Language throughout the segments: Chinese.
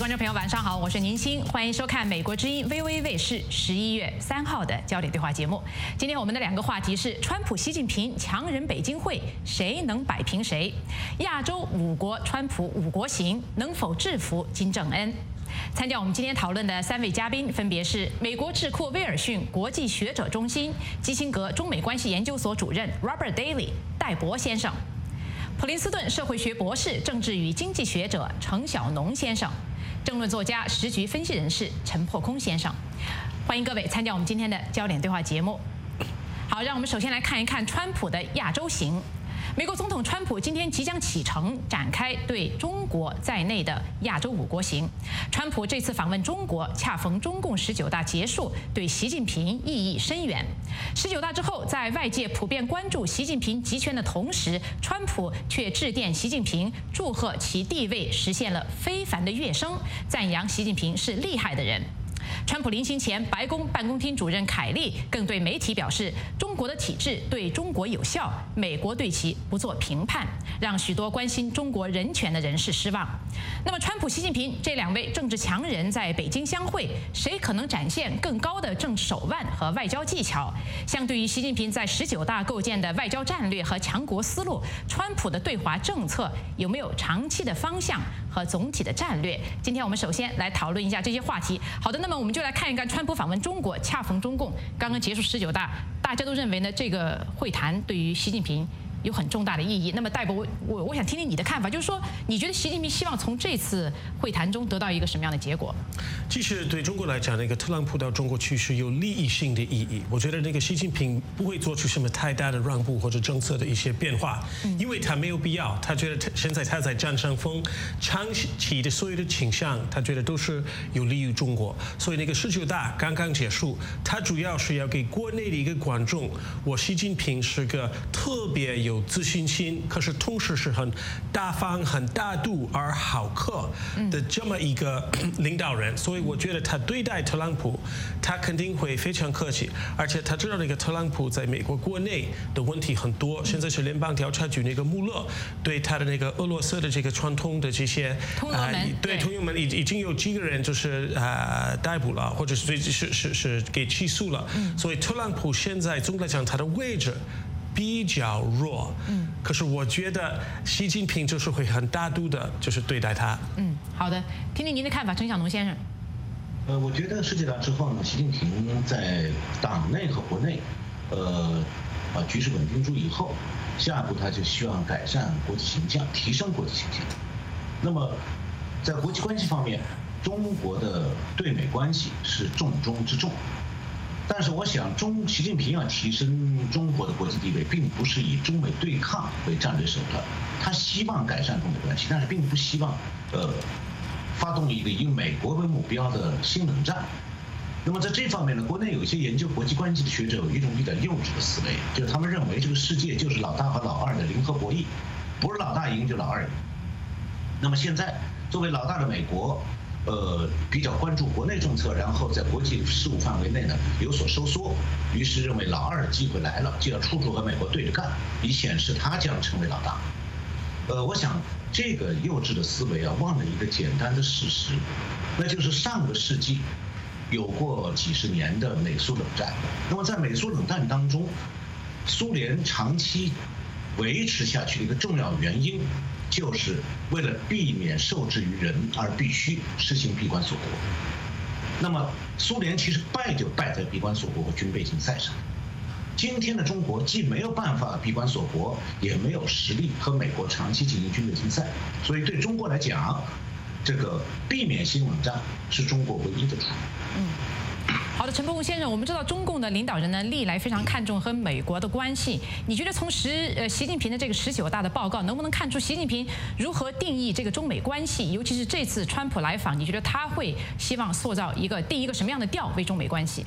观众朋友，晚上好，我是宁欣，欢迎收看美国之音 VOA 卫视11月3号的焦点对话节目。今天我们的两个话题是：川普、习近平强人北京会，谁能摆平谁？亚洲5国川普5国行能否制服金正恩？参加我们今天讨论的3位嘉宾分别是美国智库威尔逊国际学者中心基辛格中美关系研究所主任 Robert Daly 戴博先生，普林斯顿社会学博士、政治与经济学者程晓农先生，政论作家、时局分析人士陈破空先生。欢迎各位参加我们今天的焦点对话节目。好，让我们首先来看一看川普的亚洲行。美国总统川普今天即将启程，展开对中国在内的亚洲5国行。川普这次访问中国，恰逢中共19大结束，对习近平意义深远。19大之后，在外界普遍关注习近平集权的同时，川普却致电习近平，祝贺其地位实现了非凡的跃升，赞扬习近平是厉害的人。川普临行前，白宫办公厅主任凯利更对媒体表示，中国的体制对中国有效，美国对其不做评判，让许多关心中国人权的人士失望。那么，川普、习近平这2位政治强人在北京相会，谁可能展现更高的政治手腕和外交技巧？相对于习近平在19大构建的外交战略和强国思路，川普的对华政策有没有长期的方向和总体的战略？今天我们首先来讨论一下这些话题。好的，那么我们就来看一看川普访问中国，恰逢中共刚刚结束19大，大家都认为呢，这个会谈对于习近平有很重大的意义。那么戴博，我想听听你的看法，就是说，你觉得习近平希望从这次会谈中得到一个什么样的结果？ 其实对中国来讲，那个特朗普到中国去是有利益性的意义。我觉得那个习近平不会做出什么太大的让步或者政策的一些变化，因为他没有必要。他觉得现在他在占上风，长期的所有的倾向，他觉得都是有利于中国。所以那个19大刚刚结束，他主要是要给国内的一个观众，我习近平是个特别有自信心，可是同时是很大方、很大度而好客的这么一个领导人。所以我觉得他对待特朗普，他肯定会非常客气，而且他知道那个特朗普在美国国内的问题很多。现在是联邦调查局那个穆勒对他的那个俄罗斯的这个传统的这些通俄门， 对通俄门已经有几个人就是逮捕了，或者是给起诉了。所以特朗普现在总的来讲他的位置比较弱，可是我觉得习近平就是会很大度的，就是对待他。 好的，听听您的看法，程晓农先生。 我觉得19大之后呢，习近平在党内和国内，局势稳定住以后，下一步他就希望改善国际形象，提升国际形象。那么，在国际关系方面，中国的对美关系是重中之重。但是我想，习近平要提升中国的国际地位，并不是以中美对抗为战略手段，他希望改善中美关系，但是并不希望发动一个以美国为目标的新冷战。那么在这方面呢，国内有一些研究国际关系的学者有一种比较幼稚的思维，就是他们认为这个世界就是老大和老二的零和博弈，不是老大赢就老二赢。那么现在作为老大的美国，比较关注国内政策，然后在国际事务范围内呢有所收缩，于是认为老二的机会来了，就要处处和美国对着干，以显示他将成为老大。我想这个幼稚的思维啊，忘了一个简单的事实，那就是上个世纪有过几十年的美苏冷战。那么在美苏冷战当中，苏联长期维持下去的一个重要原因，就是为了避免受制于人而必须实行闭关锁国。那么苏联其实败就败在闭关锁国和军备竞赛上。今天的中国既没有办法闭关锁国，也没有实力和美国长期进行军备竞赛，所以对中国来讲，这个避免新冷战是中国唯一的出路。 好的，陈破空先生，我们知道中共的领导人呢历来非常看重和美国的关系。你觉得从习近平的这个19大的报告，能不能看出习近平如何定义这个中美关系？尤其是这次川普来访，你觉得他会希望塑造定一个什么样的调为中美关系？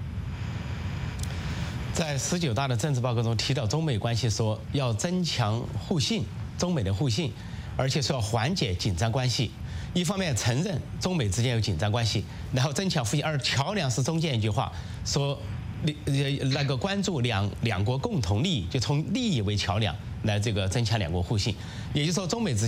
在19大的政治报告中提到中美关系，说要增强互信，中美的互信，而且说要缓解紧张关系。一方面承认中美之间有紧张关系，然后增强互信，而桥梁是中间一句话说，那个关注两国共同利益，就从利益为桥梁来这个增强两国互信。也就是说，中美之间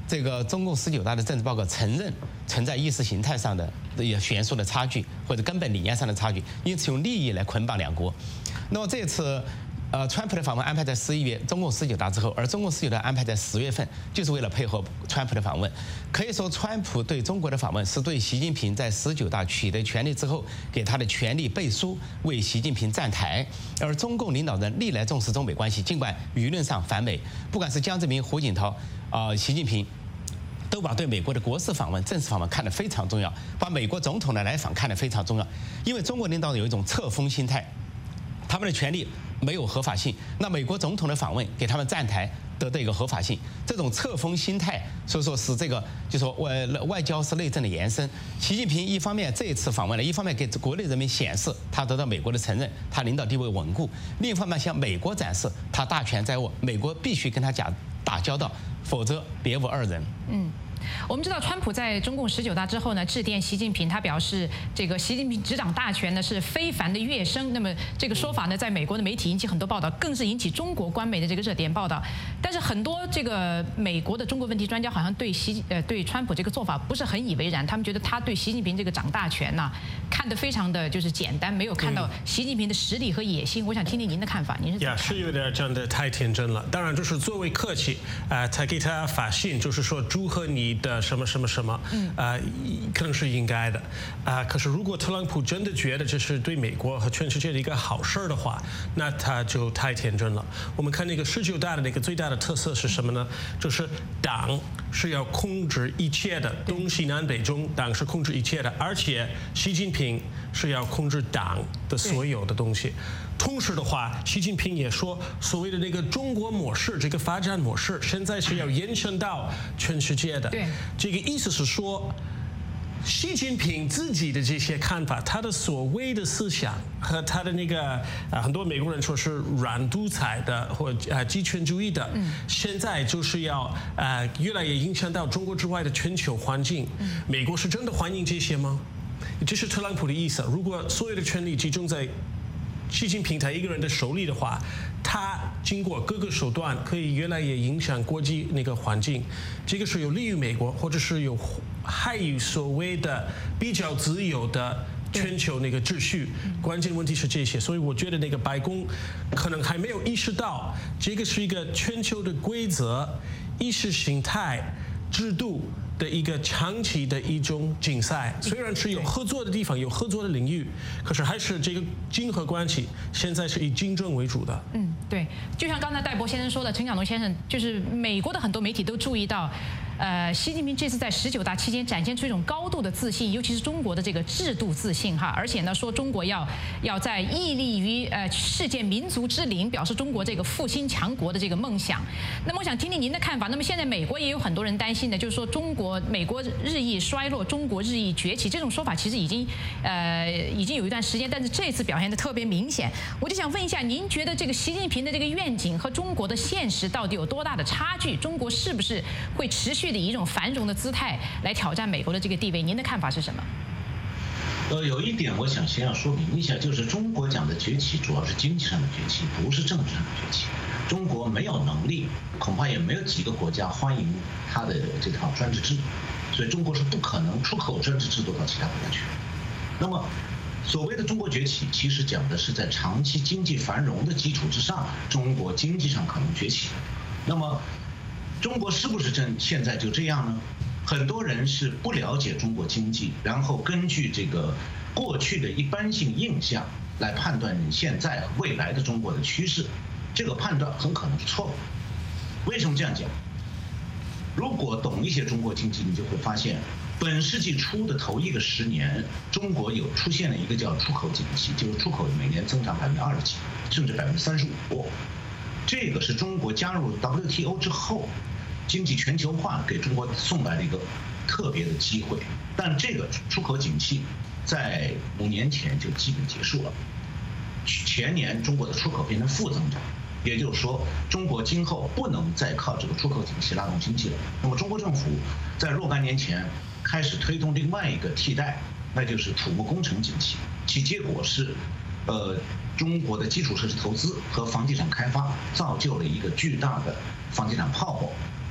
这个中共19大的政治报告承认存在意识形态上的悬殊的差距，或者根本理念上的差距，因此用利益来捆绑两国。那么这次川普的访问安排在11月，中共19大之后，而中共19大安排在10月份，就是为了配合川普的访问。可以说，川普对中国的访问是对习近平在19大取得权力之后给他的权力背书，为习近平站台。而中共领导人历来重视中美关系，尽管舆论上反美，不管是江泽民、胡锦涛、习近平，都把对美国的国事访问、正式访问看得非常重要，把美国总统的来访看得非常重要。因为中国领导人有一种册封心态，他们的权利没有合法性，那美国总统的访问给他们站台得到一个合法性，这种册封心态，所以说使这个就说外交是内政的延伸。习近平一方面这一次访问了，一方面给国内人民显示他得到美国的承认，他领导地位稳固；另一方面向美国展示他大权在握，美国必须跟他打交道，否则别无二人。 我们知道，川普在中共19大之后呢，致电习近平，他表示，这个习近平执掌大权呢是非凡的跃升。那么这个说法呢，在美国的媒体引起很多报道，更是引起中国官媒的这个热点报道。但是很多这个美国的中国问题专家好像对川普这个做法不是很以为然，他们觉得他对习近平这个掌大权呢，看得非常的就是简单，没有看到习近平的实力和野心。我想听听您的看法，您是怎么看？ 是有点真的太天真了。当然，就是作为客气，才给他发信，就是说祝贺你的什么什么什么，可能是应该的，可是如果特朗普真的觉得这是对美国和全世界的一个好事的话，那他就太天真了。我们看那个19大的那个最大的特色是什么呢？就是党是要控制一切的，东西南北中，党是控制一切的，而且习近平是要控制党的所有的东西。同时的话，习近平也说，所谓的那个中国模式，这个发展模式，现在是要延伸到全世界的。 对， 这个意思是说，习近平自己的这些看法，他的所谓的思想和他的那个很多美国人说是软独裁的或极权主义的，现在就是要越来越影响到中国之外的全球环境。美国是真的欢迎这些吗？这是特朗普的意思。如果所有的权力集中在习近平他一个人的手里的话，他经过各个手段可以越来越影响国际那个环境，这个是有利于美国，或者是有害于所谓的比较自由的全球那个秩序。关键问题是这些，所以我觉得那个白宫可能还没有意识到这个是一个全球的规则、意识形态、制度的一个长期的一种竞赛。虽然是有合作的地方，有合作的领域，可是还是这个竞合关系现在是以竞争为主的。 对，就像刚才戴博先生说的，陈晓东先生，就是美国的很多媒体都注意到，习近平这次在19大期间展现出一种高度的自信，尤其是中国的这个制度自信哈，而且呢说中国要在屹立于世界民族之林，表示中国这个复兴强国的这个梦想。那么我想听听您的看法。那么现在美国也有很多人担心的，就是说美国日益衰落，中国日益崛起，这种说法其实已经有一段时间，但是这次表现得特别明显。我就想问一下，您觉得这个习近平的这个愿景和中国的现实到底有多大的差距？中国是不是会持续的以一种繁荣的姿态来挑战美国的这个地位？您的看法是什么？ 有一点我想先要说明一下，就是中国讲的崛起主要是经济上的崛起，不是政治上的崛起。中国没有能力，恐怕也没有几个国家欢迎他的这套专制制度，所以中国是不可能出口专制制度到其他国家去。那么所谓的中国崛起，其实讲的是在长期经济繁荣的基础之上，中国经济上可能崛起。那么中国是不是现在就这样呢？很多人是不了解中国经济，然后根据这个过去的一般性印象来判断现在和未来的中国的趋势，这个判断很可能是错误。为什么这样讲？如果懂一些中国经济，你就会发现，本世纪初的头一个10年，中国有出现了一个叫出口景气，就是出口每年增长20%几，甚至35%。这个是中国加入 WTO 之后，经济全球化给中国送来了一个特别的机会。但这个出口景气在5年前就基本结束了。前年中国的出口变成负增长，也就是说，中国今后不能再靠这个出口景气拉动经济了。那么中国政府在若干年前开始推动另外一个替代，那就是土木工程景气，其结果是，中国的基础设施投资和房地产开发造就了一个巨大的房地产泡沫。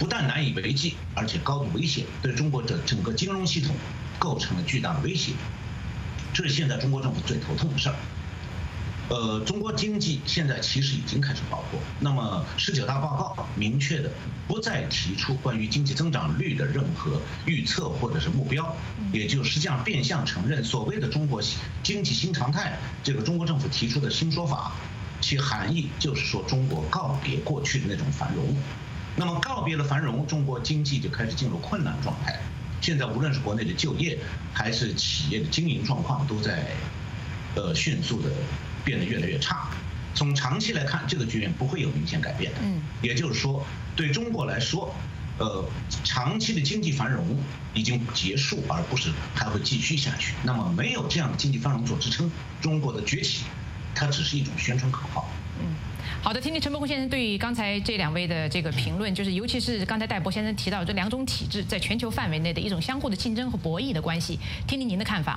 不但难以为继，而且高度危险，对中国的整个金融系统构成了巨大的威胁。这是现在中国政府最头疼的事儿。中国经济现在其实已经开始饱和。那么19大报告明确的不再提出关于经济增长率的任何预测或者是目标，也就实际上变相承认所谓的中国经济新常态这个中国政府提出的新说法，其含义就是说中国告别过去的那种繁荣。那么告别了繁荣，中国经济就开始进入困难状态。现在无论是国内的就业还是企业的经营状况都在迅速的变得越来越差。从长期来看，这个局面不会有明显改变的。也就是说，对中国来说，长期的经济繁荣已经结束，而不是还会继续下去。那么没有这样的经济繁荣做支撑，中国的崛起，它只是一种宣传口号。 好的，听听陈伯宏先生对于刚才这2位的这个评论，就是尤其是刚才戴博先生提到这2种体制在全球范围内的一种相互的竞争和博弈的关系，听听您的看法。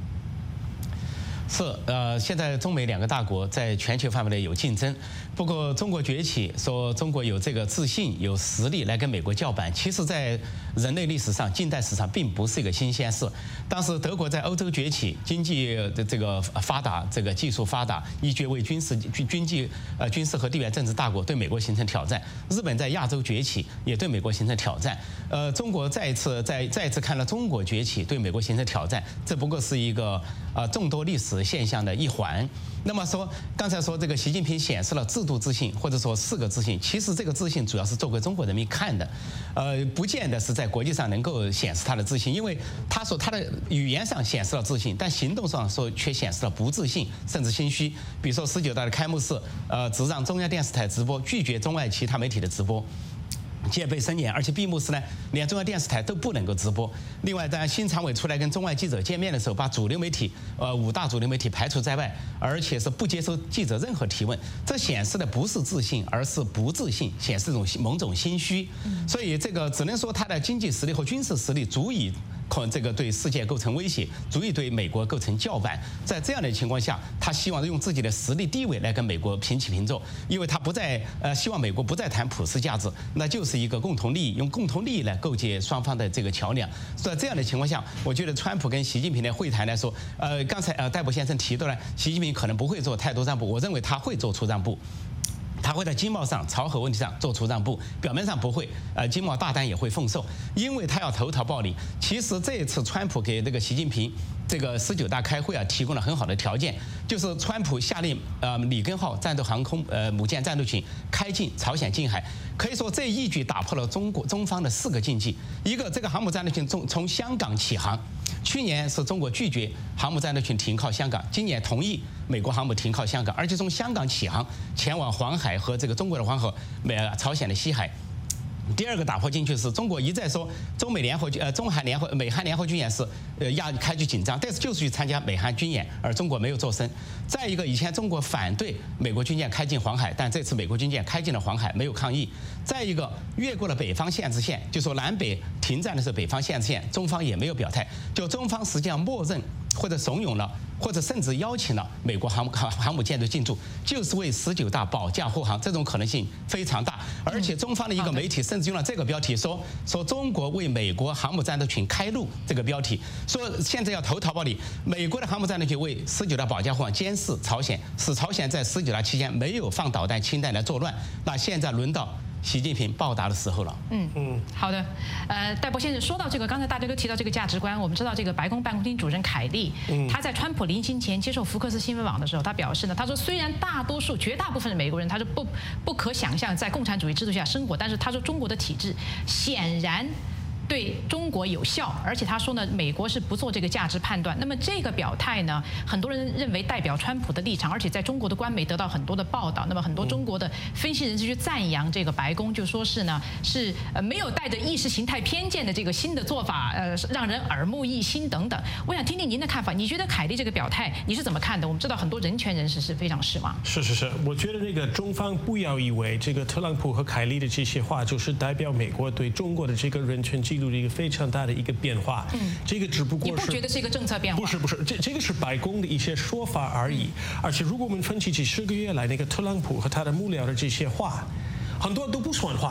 是，现在中美2个大国在全球范围内有竞争，不过中国崛起，说中国有这个自信、有实力来跟美国叫板，其实在人类历史上、近代史上并不是一个新鲜事。当时德国在欧洲崛起，经济的这个发达，这个技术发达，一决为军事和地缘政治大国，对美国形成挑战。日本在亚洲崛起，也对美国形成挑战。中国再一次看到中国崛起，对美国形成挑战，这不过是一个众多历史现象的一环。那么说，刚才说这个习近平显示了制度自信，或者说4个自信，其实这个自信主要是做给中国人民看的，不见得是在国际上能够显示他的自信，因为他说他的语言上显示了自信，但行动上说却显示了不自信，甚至心虚。比如说19大的开幕式，只让中央电视台直播，拒绝中外其他媒体的直播。戒备森严，而且闭幕式呢，连中央电视台都不能够直播。另外，当新常委出来跟中外记者见面的时候，把主流媒体，5大主流媒体排除在外，而且是不接受记者任何提问。这显示的不是自信，而是不自信，显示某种心虚。所以这个只能说他的经济实力和军事实力足以这个对世界构成威胁，足以对美国构成叫板。在这样的情况下，他希望用自己的实力地位来跟美国平起平坐，因为他不再希望美国不再谈普世价值，那就是一个共同利益，用共同利益来构建双方的这个桥梁。在这样的情况下，我觉得川普跟习近平的会谈来说，刚才戴博先生提到了，习近平可能不会做太多让步，我认为他会做出让步。他会在经贸上、朝核问题上做出让步，表面上不会，经贸大单也会奉受，因为他要投桃报李。其实这一次川普给这个习近平这个19大开会提供了很好的条件，就是川普下令里根号战斗航空母舰战斗群开进朝鲜近海，可以说这一举打破了中方的4个禁忌。一个，这个航母战斗群从香港起航。去年是中国拒绝航母战斗群停靠香港，今年同意美国航母停靠香港，而且从香港起航前往黄海和这个中国的黄河、朝鲜的西海。第2个打破禁区是中国一再说美韩联合军演是开局紧张，但是就是去参加美韩军演，而中国没有做声。再一个，以前中国反对美国军舰开进黄海，但这次美国军舰开进了黄海，没有抗议。再一个，越过了北方限制线，就说南北停战的是北方限制线，中方也没有表态，就中方实际上默认或者怂恿了，或者甚至邀请了美国航母舰队进驻，就是为19大保驾护航，这种可能性非常大。而且中方的一个媒体甚至用了这个标题说中国为美国航母战斗群开路，这个标题说现在要投桃报李，美国的航母战斗群为19大保驾护航，监视朝鲜，使朝鲜在19大期间没有放导弹、氢弹来作乱。那现在轮到习近平报答的时候了。 好的，戴博先生说到这个，刚才大家都提到这个价值观，我们知道这个白宫办公厅主任凯利，他在川普临行前接受福克斯新闻网的时候，他表示呢，他说虽然绝大部分的美国人他说不可想象在共产主义制度下生活，但是他说中国的体制显然对中国有效，而且他说呢，美国是不做这个价值判断。那么这个表态呢，很多人认为代表川普的立场，而且在中国的官媒得到很多的报道。那么很多中国的分析人士去赞扬这个白宫，就说是呢是没有带着意识形态偏见的这个新的做法，让人耳目一新等等。我想听听您的看法，你觉得凯利这个表态你是怎么看的？我们知道很多人权人士是非常失望。 是，我觉得那个中方不要以为这个特朗普和凯利的这些话就是代表美国对中国的这个人权记录的一个非常大的一个变化。这个只不过是， 你不觉得是一个政策变化？ 不是，这个是白宫的一些说法而已。而且如果我们分析起10个月来那个特朗普和他的幕僚的这些话，很多都不算话。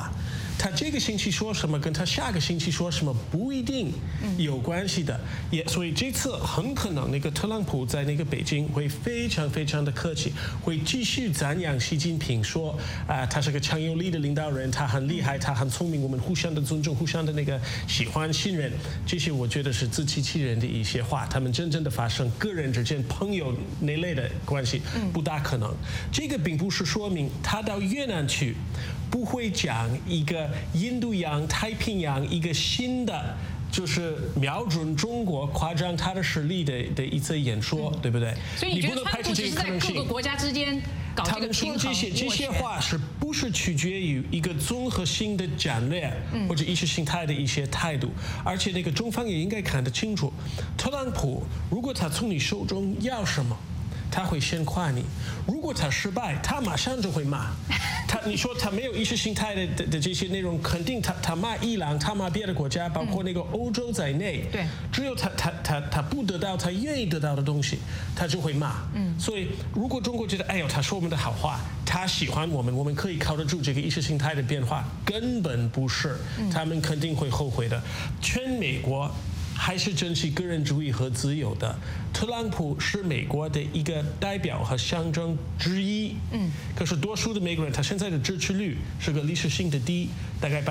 他这个星期说什么跟他下个星期说什么不一定有关系的。所以这次很可能那个特朗普在那个北京会非常非常的客气，会继续赞扬习近平，说他是个强有力的领导人，他很厉害，他很聪明，我们互相的尊重，互相的那个喜欢信任，这些我觉得是自欺欺人的一些话。他们真正的发生个人之间朋友那类的关系不大可能。这个并不是说明他到越南去不会讲一个印度洋、太平洋一个新的，就是瞄准中国、夸张他的实力的一次演说，对不对？ 所以你觉得川普只是在各个国家之间搞这个平衡？ 他们说这些话是不是取决于一个综合性的战略或者意识形态的一些态度？而且那个中方也应该看得清楚，特朗普如果他从你手中要什么，他会先夸你，如果他失败，他马上就会骂。你说他没有意识形态的这些内容，肯定他骂伊朗，他骂别的国家，包括那个欧洲在内。对，只有他不得到他愿意得到的东西，他就会骂。所以如果中国觉得哎呦他说我们的好话，他喜欢我们，我们可以靠得住这个意识形态的变化，根本不是，他们肯定会后悔的。全美国还是珍惜个人主义和自由的。特朗普是美国的一个代表和象征之一。可是多数的美国人，他现在的支持率是个历史性的低，大概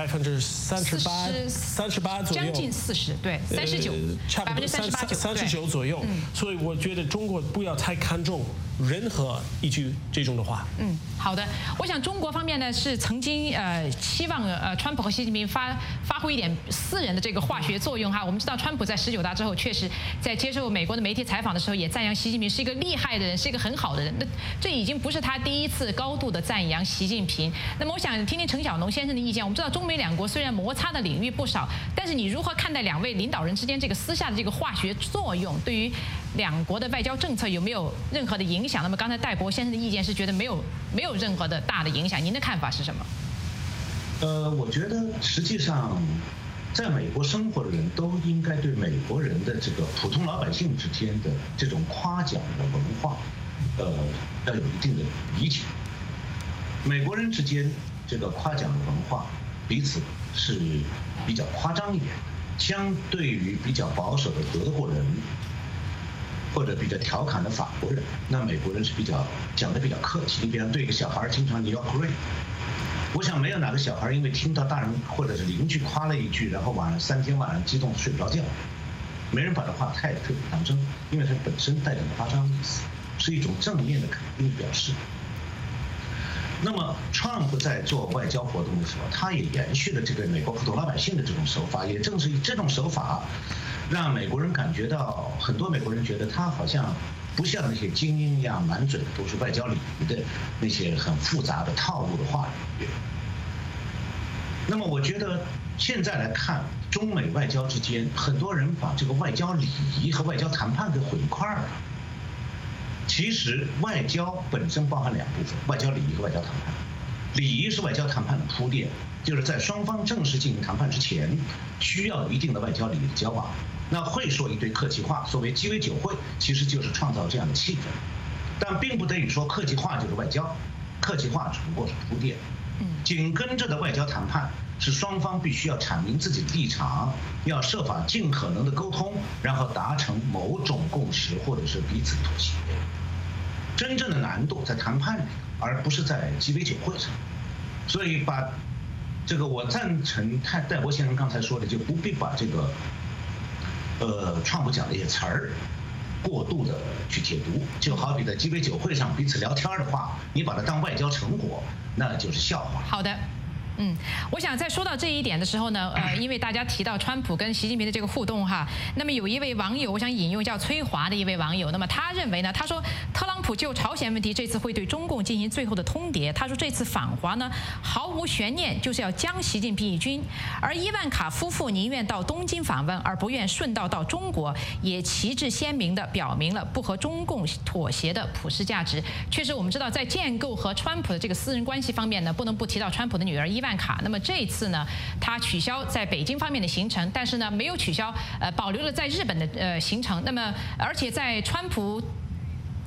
38%左右， 将近40%，对，39%， 差不多39%左右。所以我觉得中国不要太看重任何一句这种的话。 好的，我想中国方面呢是曾经期望川普和习近平发挥一点私人的这个化学作用哈。我们知道川普在19大之后，确实在接受美国的媒体采访的时候，也赞扬习近平是一个厉害的人，是一个很好的人。那这已经不是他第一次高度的赞扬习近平。那么我想听听陈小农先生的意见。我们知道中美两国虽然摩擦的领域不少，但是你如何看待两位领导人之间这个私下的这个化学作用，对于两国的外交政策有没有任何的影响？那么刚才戴博先生的意见是觉得没有任何的大的影响，您的看法是什么？ 我觉得实际上，在美国生活的人都应该对美国人的这个普通老百姓之间的这种夸奖的文化，要有一定的理解。美国人之间这个夸奖的文化，彼此是比较夸张一点的，相对于比较保守的德国人，或者比较调侃的法国人，那美国人是讲的比较客气。你比方对一个小孩，经常你要 great。我想没有哪个小孩因为听到大人或者是邻居夸了一句，然后3天晚上激动睡不着觉，没人把这话太特别当真，因为它本身带着夸张的意思，是一种正面的肯定表示。那么 Trump 在做外交活动的时候，他也延续了这个美国普通老百姓的这种手法，也正是这种手法，让美国人感觉到，很多美国人觉得他好像不像那些精英一样满嘴的都是外交礼仪的那些很复杂的套路的话语。那么我觉得现在来看，中美外交之间，很多人把这个外交礼仪和外交谈判给混一块儿了。其实外交本身包含2部分，外交礼仪和外交谈判。礼仪是外交谈判的铺垫，就是在双方正式进行谈判之前，需要有一定的外交礼仪的交往。那会说一堆客气话，所谓鸡尾酒会，其实就是创造这样的气氛，但并不等于说客气话就是外交，客气话只不过是铺垫。紧跟着的外交谈判是双方必须要阐明自己的立场，要设法尽可能的沟通，然后达成某种共识或者是彼此妥协。真正的难度在谈判里，而不是在鸡尾酒会上。所以把这个我赞成戴博先生刚才说的，就不必把这个川普讲的一些词儿过度的去解读，就好比在鸡尾酒会上彼此聊天的话，你把它当外交成果，那就是笑话。 好的。我想在说到这一点的时候呢，因为大家提到川普跟习近平的这个互动哈，那么有一位网友，我想引用叫崔华的一位网友，那么他认为呢，他说特朗普就朝鲜问题这次会对中共进行最后的通牒，他说这次访华呢毫无悬念就是要将习近平一军，而伊万卡夫妇宁愿到东京访问而不愿顺道到中国，也旗帜鲜明地表明了不和中共妥协的普世价值。确实我们知道在建构和川普的这个私人关系方面呢，不能不提到川普的女儿伊万卡。那么这一次呢，他取消在北京方面的行程，但是呢没有取消保留了在日本的行程。那么而且在川普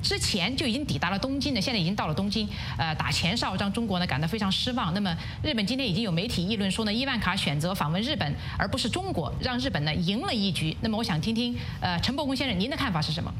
之前就已经抵达了东京的，现在已经到了东京，打前哨，让中国呢感到非常失望。那么日本今天已经有媒体议论说呢，伊万卡选择访问日本而不是中国，让日本呢赢了一局。那么我想听听陈伯公先生您的看法是什么？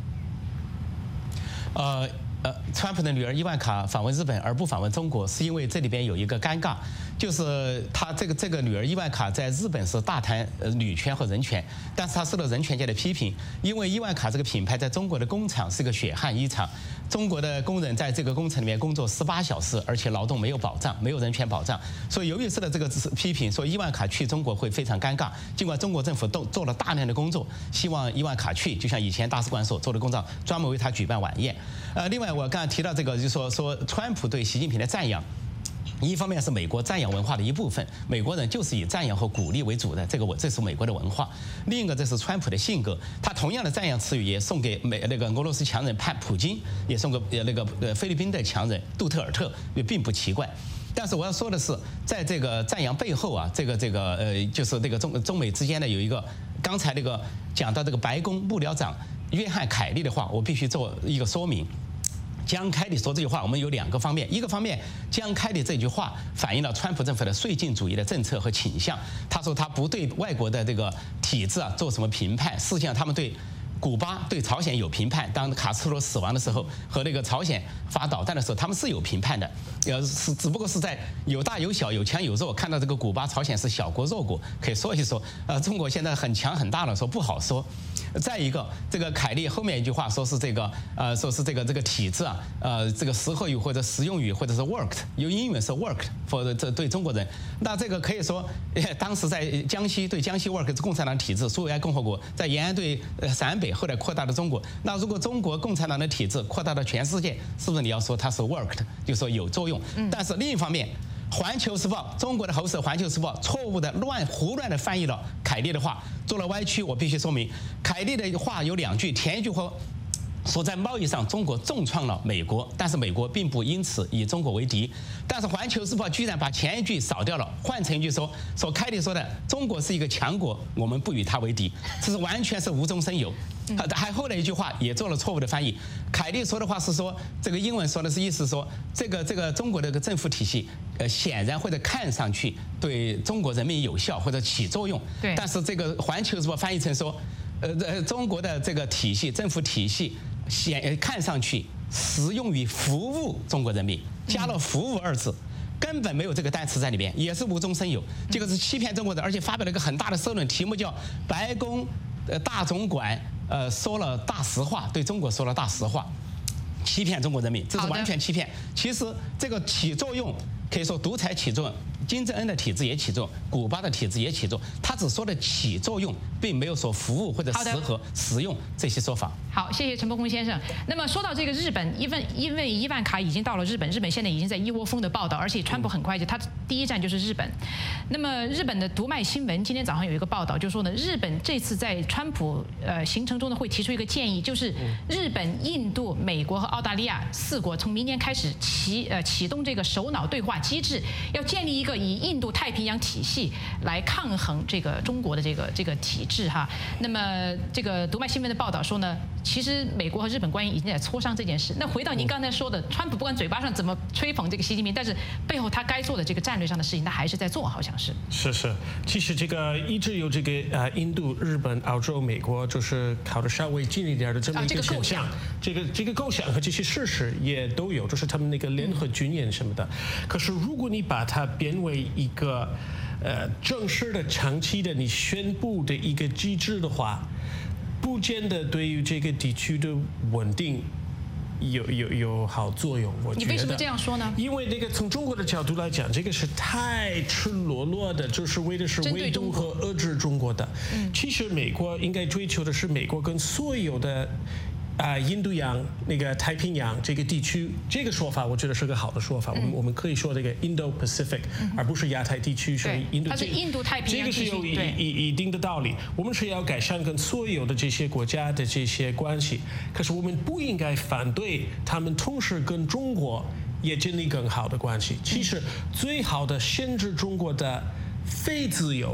川普的女儿伊万卡访问日本而不访问中国，是因为这里边有一个尴尬，就是她这个女儿伊万卡在日本是大谈女权和人权，但是她受到人权界的批评，因为伊万卡这个品牌在中国的工厂是个血汗衣厂，中国的工人在这个工厂里面工作18小时，而且劳动没有保障，没有人权保障，所以由于受到这个批评，说伊万卡去中国会非常尴尬。尽管中国政府都做了大量的工作，希望伊万卡去，就像以前大使馆所做的工作，专门为她举办晚宴。另外我刚才提到这个，就是说川普对习近平的赞扬。一方面是美国赞扬文化的一部分，美国人就是以赞扬和鼓励为主的，这是美国的文化。另一个这是川普的性格，他同样的赞扬词语也送给俄罗斯强人普京，也送给菲律宾的强人杜特尔特，也并不奇怪。但是我要说的是，在这个赞扬背后啊，就是这个中美之间的有一个，刚才讲到这个白宫幕僚长约翰凯利的话，我必须做一个说明。江凯利说这句话，我们有2个方面。一个方面，江凯利这句话反映了川普政府的绥靖主义的政策和倾向。他说他不对外国的这个体制做什么评判，实际上他们对古巴、对朝鲜有评判。当卡斯特罗死亡的时候和朝鲜发导弹的时候，他们是有评判的，只不过是在有大有小、有强有弱。看到这个古巴、朝鲜是小国弱国，可以说一说。中国现在很强很大了，说不好说。再一个，这个凯利后面一句话说是这个体制啊，这个实惠语或者实用语或者是 worked， 用英文是 worked for 这对中国人，那这个可以说，当时在江西对江西 work 是共产党体制，苏维埃共和国在延安对陕北，后来扩大到中国。那如果中国共产党的体制扩大到全世界，是不是你要说它是 worked， 就说有作用？但是另一方面，《环球时报》中国的喉舌《环球时报》错误的胡乱的翻译了凯利的话，做了歪曲。我必须说明，凯利的话有2句，前一句话说在贸易上中国重创了美国，但是美国并不因此以中国为敌。但是《环球时报》居然把前一句扫掉了，换成一句说凯利说的中国是一个强国，我们不与他为敌，这是完全是无中生有。还后来一句话也做了错误的翻译，凯利说的话是说，这个英文说的是意思说，这个中国的政府体系，显然或者看上去对中国人民有效或者起作用。 对。但是这个《环球时报》翻译成说，中国的这个体系，政府体系看上去实用于服务中国人民，加了"服务"2字。根本没有这个单词在里边，也是无中生有。这个是欺骗中国人，而且发表了一个很大的社论，题目叫“白宫大总管说了大实话，对中国说了大实话”，欺骗中国人民，这是完全欺骗。其实这个起作用，可以说独裁起作用，金正恩的体制也起作用，古巴的体制也起作用，他只说的起作用，并没有说服务或者适合使用这些说法。 好，谢谢陈伯公先生。那么说到这个日本，因为伊万卡已经到了日本，日本现在已经在一窝蜂的报道，而且川普很快他第一站就是日本。那么日本的读卖新闻今天早上有一个报道，就说呢，日本这次在川普行程中呢会提出一个建议，就是日本、印度、美国和澳大利亚4国从明年开始启动这个首脑对话机制，要建立一个以印度太平洋体系来抗衡这个中国的这个体制哈。那么这个读卖新闻的报道说呢，其实美国和日本官员已经在磋商这件事。那回到您刚才说的，川普不管嘴巴上怎么吹捧这个习近平，但是背后他该做的这个战略上的事情，他还是在做，好像是。 是，其实这个一直有这个印度、日本、澳洲、美国，就是靠得稍微近一点的这么一个现象。这个构想和这些事实也都有，就是他们那个联合军演什么的。可是如果你把它变为一个正式的、长期的你宣布的一个机制的话，不见得对于这个地区的稳定有好作用。我觉得。 你为什么这样说呢？ 因为那个从中国的角度来讲，这个是太赤裸裸的，就是为的是围堵和遏制中国的。其实美国应该追求的是美国跟所有的。印度洋、那个太平洋这个地区，这个说法我觉得是个好的说法。我们可以说这个 Indo-Pacific，而不是亚太地区。所以它是印度太平洋地区， 这个是有一定的道理。我们是要改善跟所有的这些国家的这些关系，可是我们不应该反对他们同时跟中国也建立更好的关系。其实最好的限制中国的非自由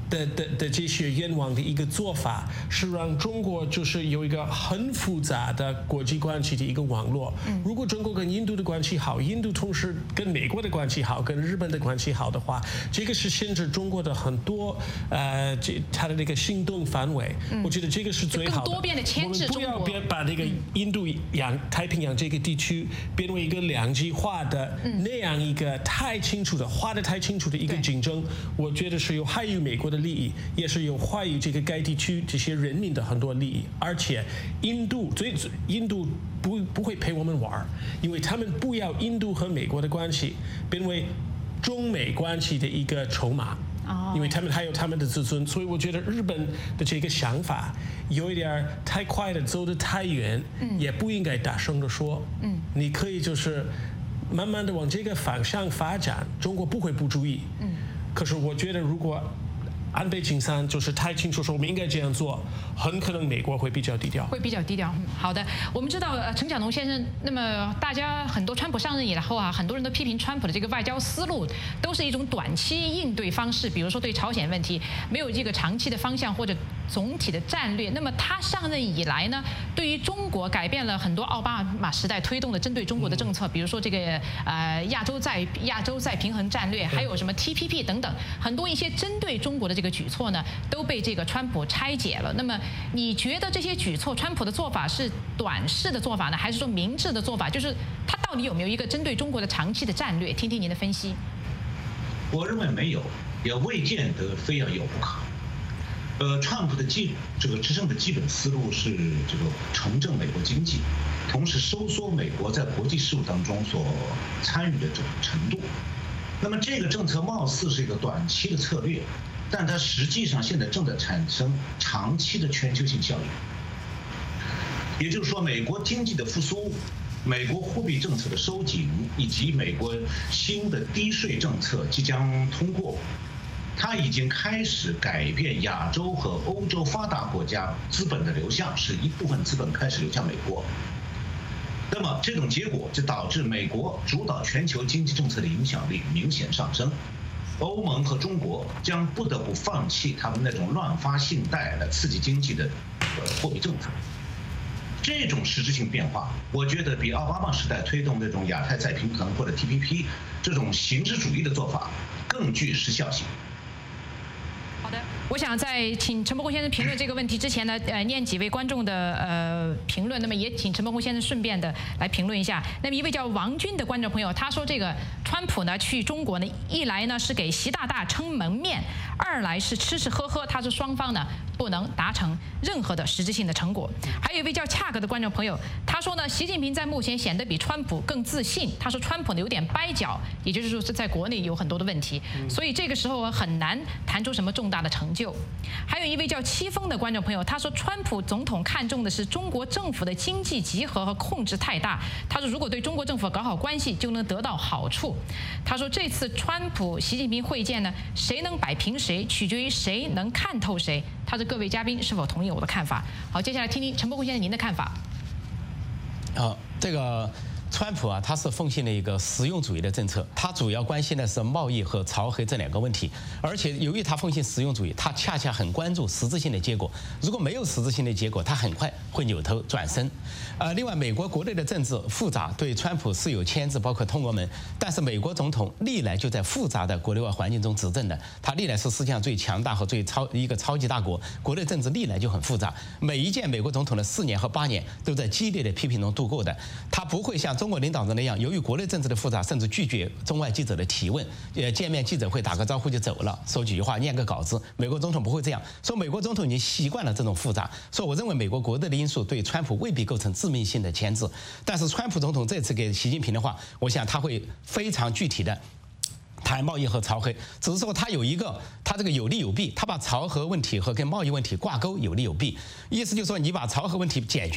的这些愿望的一个做法，是让中国就是有一个很复杂的国际关系的一个网络。如果中国跟印度的关系好，印度同时跟美国的关系好，跟日本的关系好的话，这个是限制中国的很多它的那个行动范围。我觉得这个是最好的。 更多变的牵制中国。 我们不要把那个印度太平洋这个地区变为一个两极化的那样一个太清楚的画得太清楚的一个竞争。我觉得是有害于美国的利益，也是有害于这个该地区这些人民的很多利益。而且印度不会陪我们玩，因为他们不要印度和美国的关系变为中美关系的一个筹码。因为他们还有他们的自尊，所以我觉得日本的这个想法有一点太快的走得太远，也不应该大声的说。你可以就是慢慢的往这个方向发展，中国不会不注意。可是我觉得如果安倍晋三就是太清楚说我们应该这样做，很可能美国会比较低调。 好的，我们知道陈小农先生，那么大家很多川普上任以后很多人都批评川普的这个外交思路都是一种短期应对方式，比如说对朝鲜问题没有这个长期的方向或者总体的战略。那么他上任以来呢，对于中国改变了很多奥巴马时代推动的针对中国的政策，比如说这个亚洲再平衡战略，还有什么 TPP 等等，很多一些针对中国的这个举措呢，都被这个川普拆解了。那么你觉得这些举措，川普的做法是短视的做法呢，还是说明智的做法？就是他到底有没有一个针对中国的长期的战略？听听您的分析。 我认为没有，也未见得非要有不可。川普的这个执政的基本思路是这个重振美国经济，同时收缩美国在国际事务当中所参与的这种程度。那么这个政策貌似是一个短期的策略，但它实际上现在正在产生长期的全球性效应。也就是说，美国经济的复苏、美国货币政策的收紧，以及美国新的低税政策即将通过，它已经开始改变亚洲和欧洲发达国家资本的流向，使一部分资本开始流向美国。那么这种结果就导致美国主导全球经济政策的影响力明显上升，欧盟和中国将不得不放弃他们那种乱发信贷来刺激经济的货币政策。这种实质性变化，我觉得比奥巴马时代推动那种亚太再平衡或者 TPP 这种形式主义的做法更具时效性。 好的，我想在请陈伯宏先生评论这个问题之前呢，念几位观众的评论，那么也请陈伯宏先生顺便的来评论一下。那么一位叫王军的观众朋友，他说这个川普呢去中国呢，一来呢是给习大大撑门面，二来是吃吃喝喝，他说双方呢不能达成任何的实质性的成果。还有一位叫恰格的观众朋友，他说呢，习近平在目前显得比川普更自信，他说川普呢有点掰脚，也就是说是在国内有很多的问题，所以这个时候很难谈出什么重大的成就。还有一位叫戚风的观众朋友，他说川普总统看重的是中国政府的经济集合和控制太大，他说如果对中国政府搞好关系就能得到好处。他说这次川普习近平会见呢，谁能摆平谁取决于谁能看透谁。他说各位嘉宾是否同意我的看法？好，接下来听听陈伯宏先生您的看法。 这个川普他是奉行了一个实用主义的政策，他主要关心的是贸易和朝核这两个问题，而且由于他奉行实用主义，他恰恰很关注实质性的结果。如果没有实质性的结果，他很快会扭头转身。另外，美国国内的政治复杂，对川普是有牵制，包括通俄门。但是美国总统历来就在复杂的国内外环境中执政的，他历来是世界上最强大和一个超级大国，国内政治历来就很复杂。每一届美国总统的4年和8年都在激烈的批评中度过的，他不会像中国领导人那样，由于国内政治的复杂，甚至拒绝中外记者的提问，见面记者会打个招呼就走了，说几句话，念个稿子。美国总统不会这样，说美国总统已经习惯了这种复杂。说我认为美国国内的因素对川普未必构成致命性的牵制，但是川普总统这次给习近平的话，我想他会非常具体的谈贸易和朝核，只是说他这个有利有弊，他把朝核问题和跟贸易问题挂钩，有利有弊。意思就是说，你把朝核问题解决了，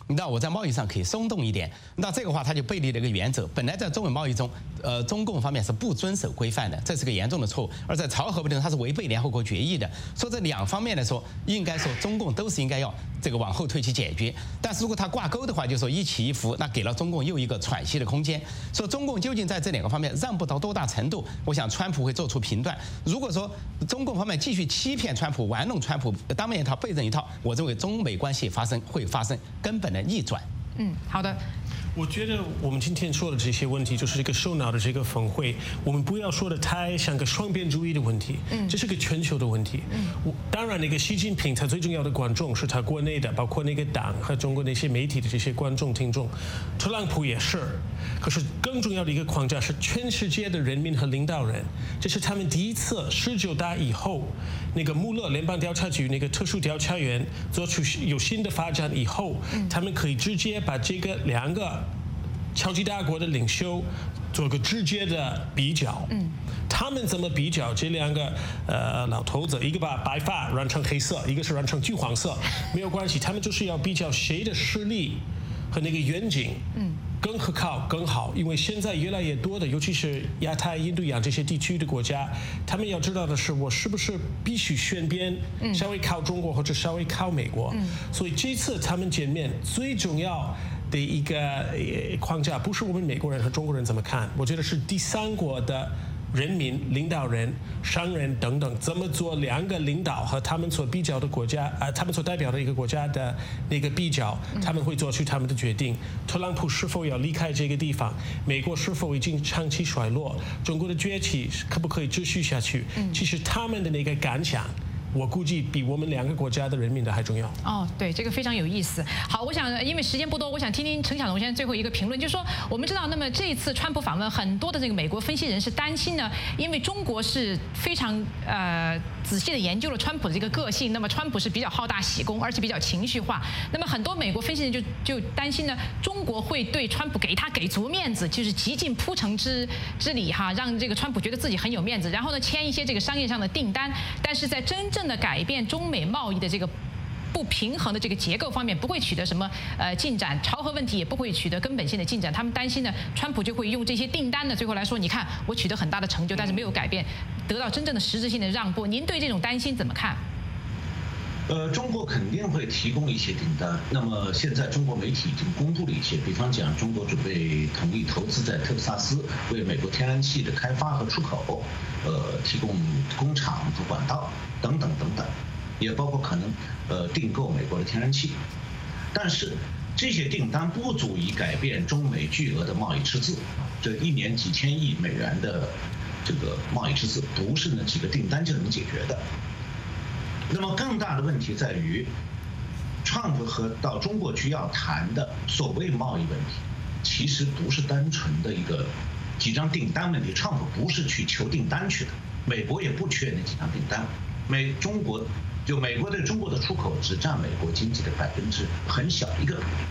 那我在贸易上可以松动一点。那这个话它就背离了一个原则，本来在中美贸易中，中共方面是不遵守规范的，这是个严重的错误。而在朝核问题上，它是违背联合国决议的。说这两方面来说，应该说中共都是应该要这个往后退去解决。但是如果它挂钩的话，就说一起一伏，那给了中共又一个喘息的空间。说中共究竟在这两个方面让步到多大程度，我想川普会做出评断。如果说中共方面继续欺骗川普、玩弄川普，当面一套背着一套，我认为中美关系会发生根本的逆转。 好的。 我觉得我们今天说的这些问题，就是这个首脑的这个峰会，我们不要说的太像个双边主义的问题，这是个全球的问题。当然，那个习近平他最重要的观众是他国内的，包括那个党和中国那些媒体的这些观众听众，特朗普也是。可是更重要的一个框架是全世界的人民和领导人，这是他们第一次19大以后，那个穆勒联邦调查局那个特殊调查员做出有新的发展以后，他们可以直接把这个两个超级大国的领袖做个直接的比较。他们怎么比较这两个老头子，一个把白发染成黑色，一个是染成橘黄色，没有关系，他们就是要比较谁的实力和那个远景更可靠更好。因为现在越来越多的，尤其是亚太、印度洋这些地区的国家，他们要知道的是，我是不是必须选边，稍微靠中国或者稍微靠美国。所以这次他们见面最重要的一个框架，不是我们美国人和中国人怎么看，我觉得是第三国的人民、领导人、商人等等，怎么做两个领导和他们所比较的国家他们所代表的一个国家的那个比较，他们会做出他们的决定。特朗普是否要离开这个地方？美国是否已经长期衰落？中国的崛起可不可以继续下去？其实他们的那个感想，我估计比我们两个国家的人民的还重要。 对，这个非常有意思。好，我想因为时间不多，我想听听陈晓东先生最后一个评论，就是说我们知道，那么这一次川普访问，很多的这个美国分析人士担心呢，因为中国是非常仔细的研究了川普的这个个性，那么川普是比较好大喜功，而且比较情绪化。那么很多美国分析人就担心呢，中国会对川普给足面子，就是极尽铺陈之礼哈，让这个川普觉得自己很有面子，然后呢签一些这个商业上的订单，但是在真正的改变中美贸易的这个不平衡的这个结构方面，不会取得什么进展，朝核问题也不会取得根本性的进展。他们担心呢，川普就会用这些订单呢，最后来说，你看我取得很大的成就，但是没有改变，得到真正的实质性的让步。您对这种担心怎么看？ 中国肯定会提供一些订单。那么现在中国媒体已经公布了一些，比方讲，中国准备同意投资在特克萨斯，为美国天然气的开发和出口，提供工厂和管道等等等等，也包括可能订购美国的天然气。但是这些订单不足以改变中美巨额的贸易赤字，这一年几千亿美元的这个贸易赤字，不是那几个订单就能解决的。那么更大的问题在于，川普和到中国去要谈的所谓贸易问题，其实不是单纯的一个几张订单问题。川普不是去求订单去的，美国也不缺那几张订单。美国对中国的出口只占美国经济的很小一个比例。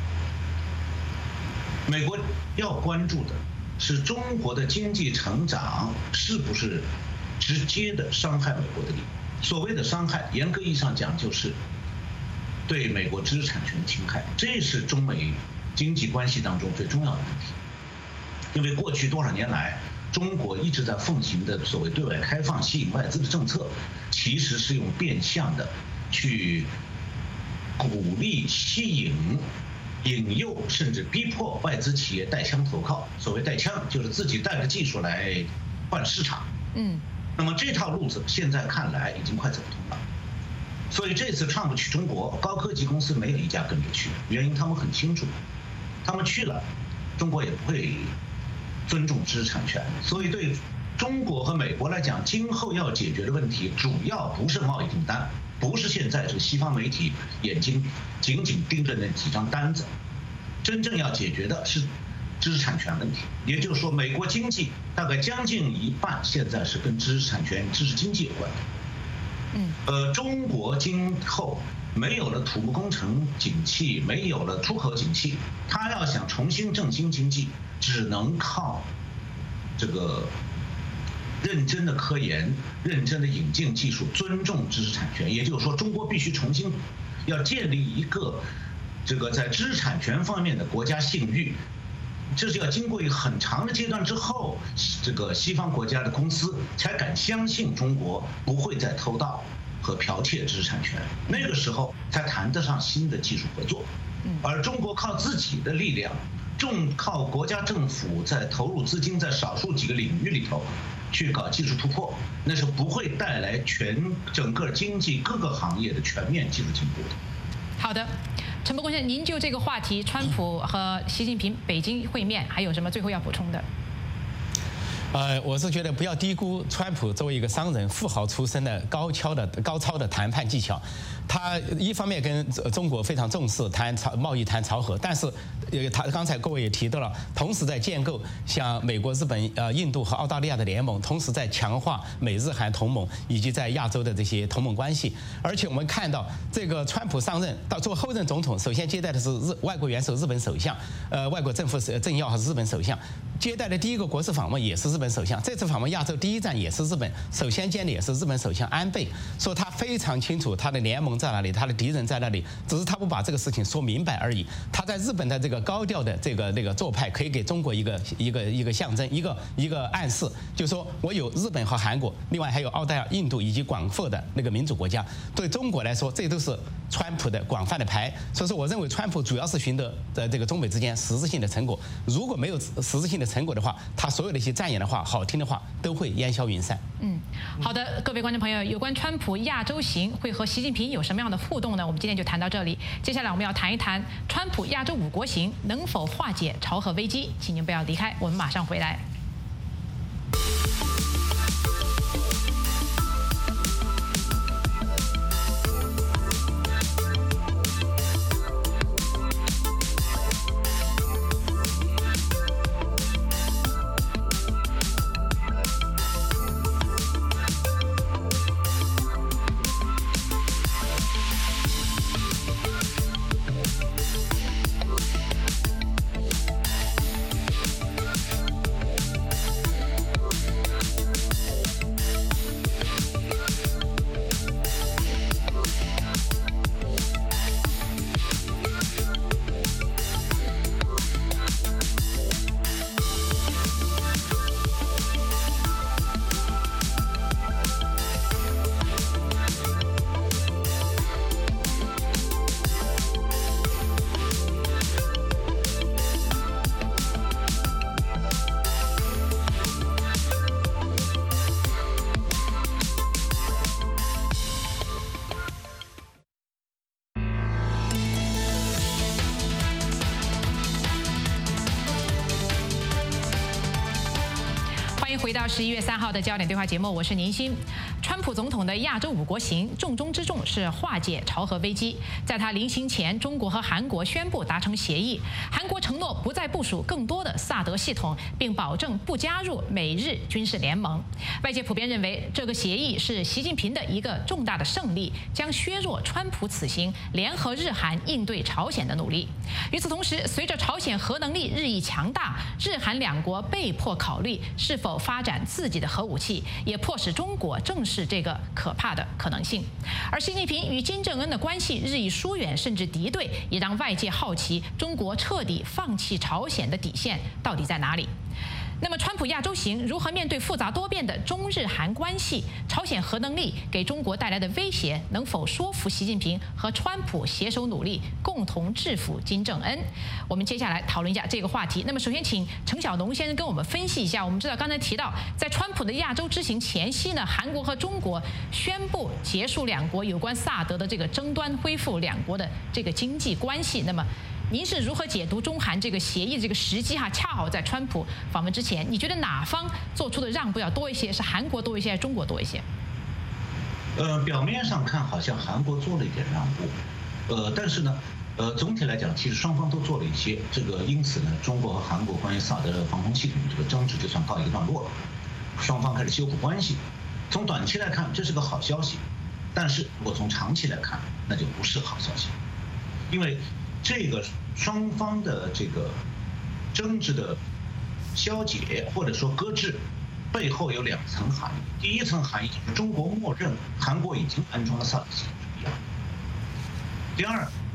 美国要关注的是中国的经济成长是不是直接的伤害美国的利益。所谓的伤害，严格意义上讲，就是对美国知识产权侵害，这是中美经济关系当中最重要的问题。因为过去多少年来，中国一直在奉行的所谓对外开放、吸引外资的政策，其实是用变相的去鼓励、吸引、引诱，甚至逼迫外资企业带枪投靠。所谓带枪，就是自己带着技术来换市场。那么这套路子现在看来已经快走不通了，所以这次川普去中国，高科技公司没有一家跟着去，原因他们很清楚，他们去了，中国也不会尊重知识产权。所以对中国和美国来讲，今后要解决的问题，主要不是贸易订单，不是现在这个西方媒体眼睛紧紧盯着那几张单子，真正要解决的是知识产权问题。也就是说，美国经济大概将近一半现在是跟知识产权、知识经济有关的。中国今后没有了土木工程景气，没有了出口景气，它要想重新振兴经济，只能靠这个认真的科研、认真的引进技术、尊重知识产权。也就是说，中国必须重新要建立一个这个在知识产权方面的国家信誉，这是要经过一个很长的阶段之后，这个西方国家的公司才敢相信中国不会再偷盗和剽窃知识产权，那个时候才谈得上新的技术合作。而中国靠自己的力量，靠国家政府在投入资金在少数几个领域里头去搞技术突破，那是不会带来整个经济各个行业的全面技术进步的。 好的，陈伯公先生，您就这个话题，川普和习近平北京会面，还有什么最后要补充的？ 我是觉得不要低估川普作为一个商人、富豪出身的高超的谈判技巧。他一方面跟中国非常重视谈贸易谈朝核，但是他刚才各位也提到了，同时在建构像美国、日本、印度和澳大利亚的联盟，同时在强化美日韩同盟以及在亚洲的这些同盟关系。而且我们看到，这个川普上任到做后任总统，首先接待的是外国元首日本首相，外国政府政要和日本首相。接待的第一个国事访问也是日本首相，这次访问亚洲第一站也是日本，首先见的也是日本首相安倍，说他非常清楚他的联盟在哪里，他的敌人在哪里，只是他不把这个事情说明白而已。他在日本的这个高调的这个做派，可以给中国一个象征，一个暗示，就是说我有日本和韩国，另外还有澳大利亚、印度以及广阔的那个民主国家，对中国来说，这都是川普的广泛的牌。所以说，我认为川普主要是寻得在这个中美之间实质性的成果，如果没有实质性的成果的话，他所有的一些赞言的话、好听的话都会烟消云散。 好的，各位观众朋友，有关川普亚洲行会和习近平有什么样的互动呢？我们今天就谈到这里。接下来我们要谈一谈川普亚洲5国行能否化解朝核危机，请您不要离开，我们马上回来。回到11月3号的焦点对话节目，我是宁鑫。川普总统的亚洲5国行重中之重是化解朝核危机。在他临行前，中国和韩国宣布达成协议，韩国承诺不再部署更多的萨德系统，并保证不加入美日军事联盟。外界普遍认为，这个协议是习近平的一个重大的胜利，将削弱川普此行联合日韩应对朝鲜的努力。与此同时，随着朝鲜核能力日益强大，日韩两国被迫考虑是否发展自己的核武器，也迫使中国正视这个可怕的可能性。而习近平与金正恩的关系日益疏远，甚至敌对，也让外界好奇中国彻底放弃朝鲜的底线到底在哪里。那么，川普亚洲行如何面对复杂多变的中日韩关系？朝鲜核能力给中国带来的威胁，能否说服习近平和川普携手努力，共同制服金正恩？我们接下来讨论一下这个话题。那么，首先请程小农先生跟我们分析一下。我们知道，刚才提到，在川普的亚洲之行前夕呢，韩国和中国宣布结束两国有关萨德的这个争端，恢复两国的这个经济关系。那么，您是如何解读中韩这个协议的这个时机？恰好在川普访问之前，你觉得哪方做出的让步要多一些？是韩国多一些，还是中国多一些？ 表面上看好像韩国做了一点让步，但是呢，总体来讲，其实双方都做了一些。因此呢，中国和韩国关于萨德防空系统这个争执就算告一个段落了，双方开始修复关系。从短期来看，这是个好消息，但是如果从长期来看，那就不是好消息，因为这个双方的这个争执的消解或者说搁置，背后有2层含义。第一层含义就是中国默认韩国已经安装了萨德系统是必要的。第二，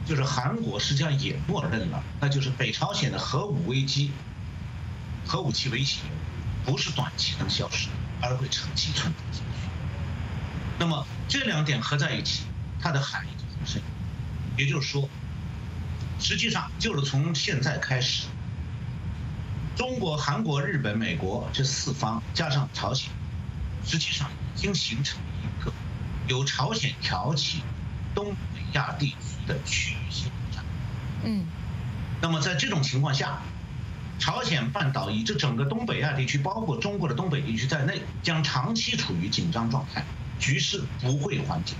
就是韩国实际上也默认了，那就是北朝鲜的核武危机、核武器威胁不是短期能消失，而会长期存在下去。那么这两点合在一起，它的含义就很深。也就是说，实际上就是从现在开始，中国、韩国、日本、美国这4方加上朝鲜，实际上已经形成一个由朝鲜挑起东北亚地区的区域性战。那么在这种情况下，朝鲜半岛以至整个东北亚地区，包括中国的东北地区在内，将长期处于紧张状态，局势不会缓解。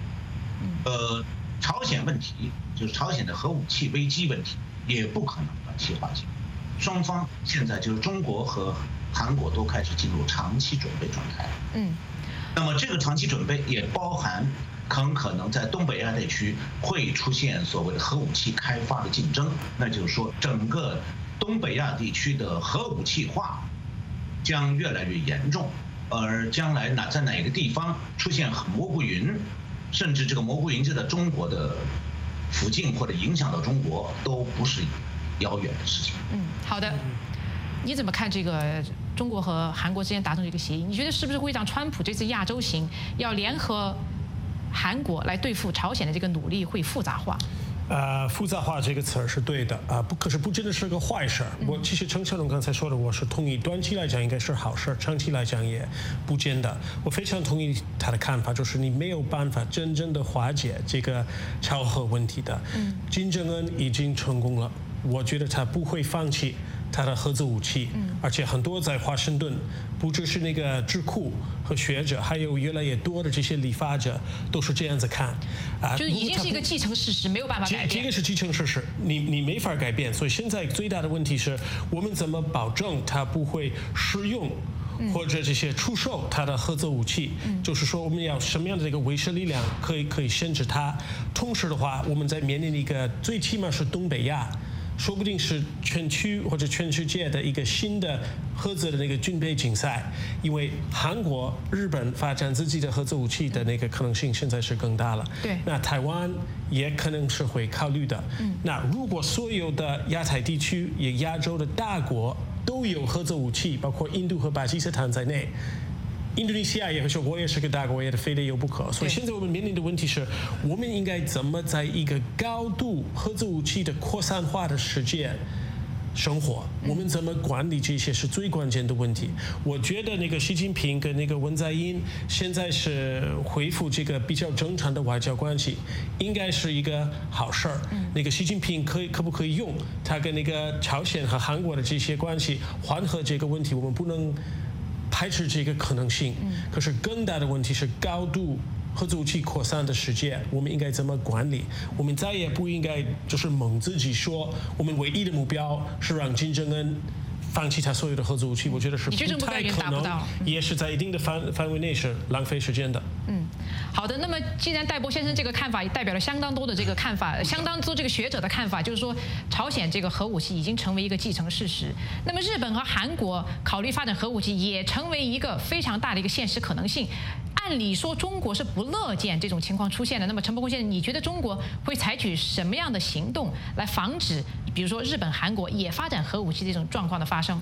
朝鲜问题就是朝鲜的核武器危机问题，也不可能短期化解。双方现在就是中国和韩国都开始进入长期准备状态。那么这个长期准备也包含很可能在东北亚地区会出现所谓的核武器开发的竞争，那就是说整个东北亚地区的核武器化将越来越严重，而将来在哪个地方出现蘑菇云，甚至这个蘑菇云就在中国的附近或者影响到中国，都不是遥远的事情。 好的。你怎么看这个中国和韩国之间达成这个协议？你觉得是不是会让川普这次亚洲行要联合韩国来对付朝鲜的这个努力会复杂化？ 复杂化这个词儿是对的可是不真的是个坏事。我其实陈小龙刚才说的，我是同意，短期来讲应该是好事，长期来讲也不见得。我非常同意他的看法，就是你没有办法真正的化解这个朝核问题的。金正恩已经成功了，我觉得他不会放弃他的核子武器，而且很多在华盛顿，不只是那个智库和学者，还有越来越多的这些立法者都是这样子看， 就是已经是一个既成事实，没有办法改变。 这个是既成事实，你没法改变。所以现在最大的问题是我们怎么保证它不会使用或者这些出售它的核子武器，就是说我们要什么样的这个威慑力量可以限制它。同时的话，我们在面临一个最起码是东北亚，说不定是全区或者全世界的一个新的核子的那个军备竞赛，因为韩国、日本发展自己的核子武器的那个可能性现在是更大了。 对， 那台湾也可能是会考虑的。那如果所有的亚太地区也亚洲的大国都有核子武器，包括印度和巴基斯坦在内，印度尼西亚也会说，我也是个大国，也非得有不可。所以现在我们面临的问题是，我们应该怎么在一个高度核子武器的扩散化的世界生活？我们怎么管理这些是最关键的问题。我觉得那个习近平跟那个文在寅现在是恢复这个比较正常的外交关系，应该是一个好事儿。那个习近平可不可以用他跟那个朝鲜和韩国的这些关系缓和这个问题？我们不能排斥这个可能性。可是更大的问题是高度核子武器扩散的世界，我们应该怎么管理？我们再也不应该就是蒙自己说，我们唯一的目标是让金正恩放弃他所有的核子武器。我觉得是不太可能，也是在一定的范围内是浪费时间的。 好的。那么既然戴博先生这个看法也代表了相当多的这个看法，相当多这个学者的看法，就是说朝鲜这个核武器已经成为一个既成事实。那么日本和韩国考虑发展核武器也成为一个非常大的一个现实可能性。按理说中国是不乐见这种情况出现的。那么陈伯公先生，你觉得中国会采取什么样的行动来防止，比如说日本、韩国也发展核武器这种状况的发生？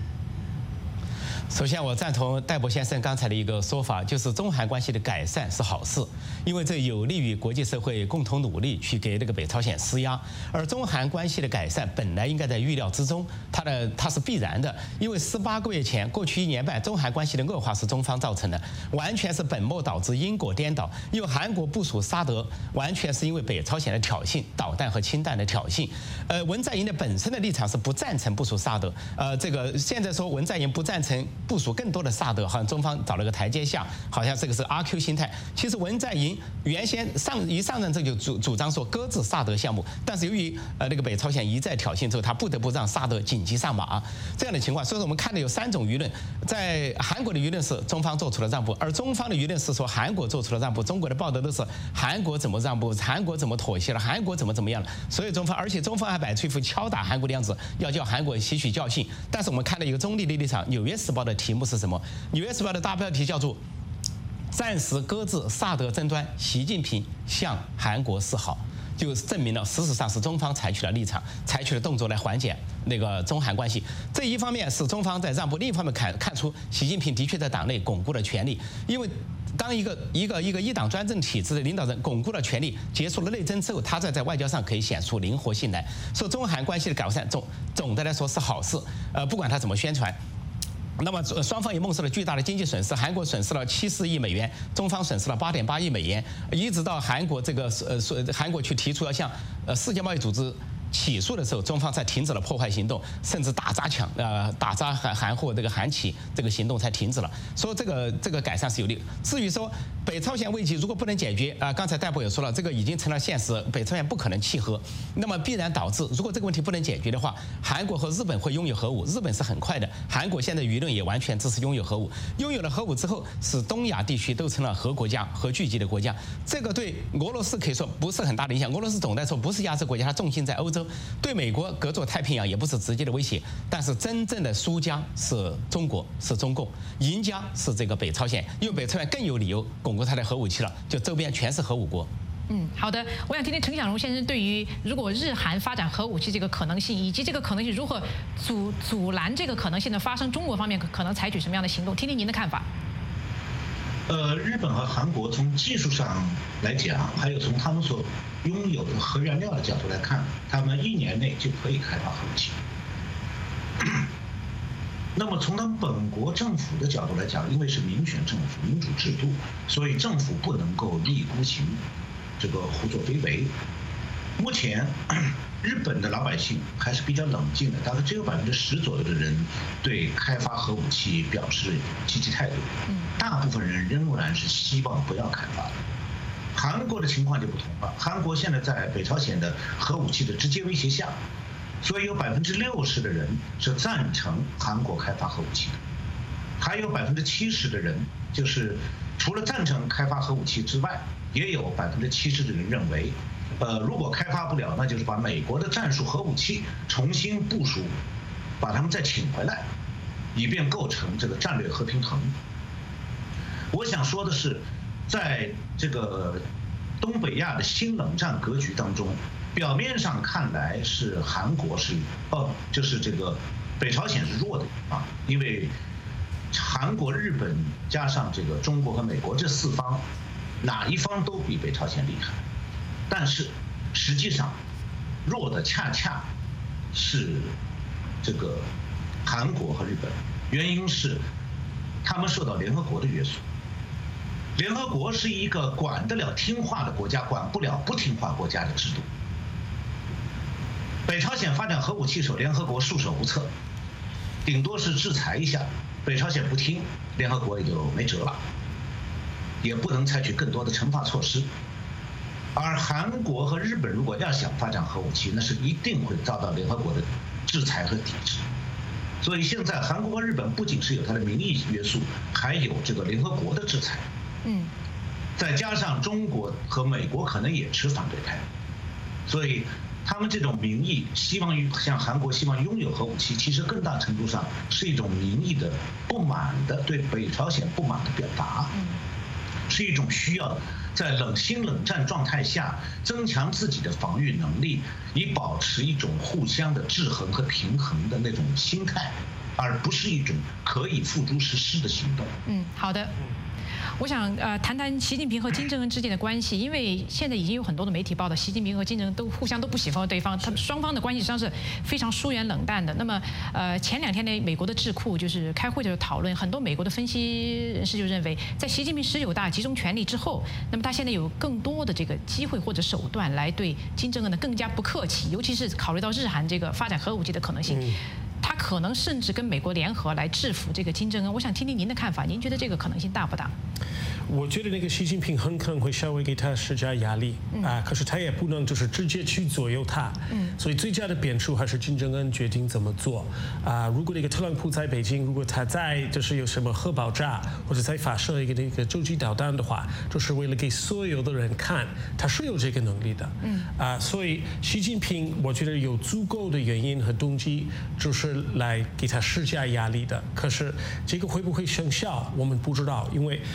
首先，我赞同戴博先生刚才的一个说法，就是中韩关系的改善是好事，因为这有利于国际社会共同努力去给这个北朝鲜施压。而中韩关系的改善本来应该在预料之中，它是必然的，因为18个月前，过去1年半，中韩关系的恶化是中方造成的，完全是本末倒置、因果颠倒。因为韩国部署沙德，完全是因为北朝鲜的挑衅，导弹和氢弹的挑衅。文在寅的本身的立场是不赞成部署沙德，这个现在说文在寅不赞成部署更多的萨德，好像中方找了个台阶下，好像这个是阿 Q 心态。其实文在寅原先上任这就主张说搁置萨德项目，但是由于那个北朝鲜一再挑衅之后，他不得不让萨德紧急上马这样的情况。所以说我们看到有3种舆论，在韩国的舆论是中方做出了让步，而中方的舆论是说韩国做出了让步。中国的报道都是韩国怎么让步，韩国怎么妥协了，韩国怎么样了。所以中方，而且中方还摆出一副敲打韩国的样子，要叫韩国吸取教训。但是我们看到一个中立的立场，《纽约时报》的题目是什么？《纽约时报》的大标题叫做“暂时搁置萨德争端，习近平向韩国示好”。 就证明了事实上是中方采取了立场，采取了动作来缓解那个中韩关系。这一方面是中方在让步，另一方面看出习近平的确在党内巩固了权力，因为当一个一党专政体制的领导人巩固了权力，结束了内争之后，他在外交上可以显出灵活性来。说中韩关系的改善总的来说是好事，不管他怎么宣传。那么双方也蒙受了巨大的经济损失，韩国损失了70亿美元，中方损失了8.8亿美元，一直到韩国韩国去提出要向世界贸易组织起诉的时候，中方才停止了破坏行动，甚至打砸韩货这个韩企这个行动才停止了。说这个改善是有利。至于说北朝鲜危机如果不能解决刚才戴博也说了，这个已经成了现实，北朝鲜不可能契合，那么必然导致如果这个问题不能解决的话，韩国和日本会拥有核武，日本是很快的，韩国现在舆论也完全支持拥有核武，拥有了核武之后，使东亚地区都成了核国家、核聚集的国家，这个对俄罗斯可以说不是很大的影响。俄罗斯总的来说不是亚洲国家，它重心在欧洲。对美国隔着太平洋也不是直接的威胁，但是真正的输家是中国，是中共，赢家是这个北朝鲜，因为北朝鲜更有理由巩固它的核武器了，就周边全是核武国。 好的，我想听听陈响荣先生对于如果日韩发展核武器这个可能性，以及这个可能性如何阻拦这个可能性的发生，中国方面可能采取什么样的行动？听听您的看法。 日本和韩国从技术上来讲，还有从他们所拥有的核燃料的角度来看，他们1年内就可以开发核武器。那么从他们本国政府的角度来讲，因为是民选政府、民主制度，所以政府不能够一意孤行，这个胡作非为。目前日本的老百姓还是比较冷静的，大概只有10%左右的人对开发核武器表示积极态度，大部分人仍然是希望不要开发。韩国的情况就不同了，韩国现在在北朝鲜的核武器的直接威胁下，所以有60%的人是赞成韩国开发核武器的，还有70%的人就是除了赞成开发核武器之外，也有70%的人认为如果开发不了，那就是把美国的战术核武器重新部署，把他们再请回来，以便构成这个战略和平衡。我想说的是，在这个东北亚的新冷战格局当中，表面上看来是韩国就是这个北朝鲜是弱的因为韩国、日本加上这个中国和美国这4方，哪一方都比北朝鲜厉害。但是实际上弱的恰恰是这个韩国和日本，原因是他们受到联合国的约束。联合国是一个管得了听话的国家，管不了不听话国家的制度。北朝鲜发展核武器时，联合国束手无策，顶多是制裁一下，北朝鲜不听，联合国也就没辙了，也不能采取更多的惩罚措施。而韩国和日本如果要想发展核武器，那是一定会遭到联合国的制裁和抵制。所以现在韩国和日本不仅是有它的民意约束，还有这个联合国的制裁。再加上中国和美国可能也持反对派，所以他们这种民意希望像韩国希望拥有核武器，其实更大程度上是一种民意的不满的，对北朝鲜不满的表达，是一种需要在新冷战状态下增强自己的防御能力，以保持一种互相的制衡和平衡的那种心态，而不是一种可以付诸实施的行动。 好的。我想谈谈习近平和金正恩之间的关系，因为现在已经有很多的媒体报道，习近平和金正恩互相不喜欢对方，他们双方的关系实际上是非常疏远冷淡的。那么前2天呢，美国的智库就是开会的时候讨论，很多美国的分析人士就认为，在习近平19大集中权力之后，那么他现在有更多的这个机会或者手段来对金正恩呢更加不客气，尤其是考虑到日韩这个发展核武器的可能性。他可能甚至跟美国联合来制服这个金正恩。我想听听您的看法，您觉得这个可能性大不大？ 我觉得那个习近平很可能会稍微给他施加压力可是他也不能就是直接去左右他，所以最佳的变数还是金正恩决定怎么做如果那个特朗普在北京，如果他在就是有什么核爆炸或者再发射一个那个洲际导弹的话，就是为了给所有的人看他是有这个能力的所以习近平我觉得有足够的原因和动机就是来给他施加压力的。可是这个会不会生效我们不知道，因为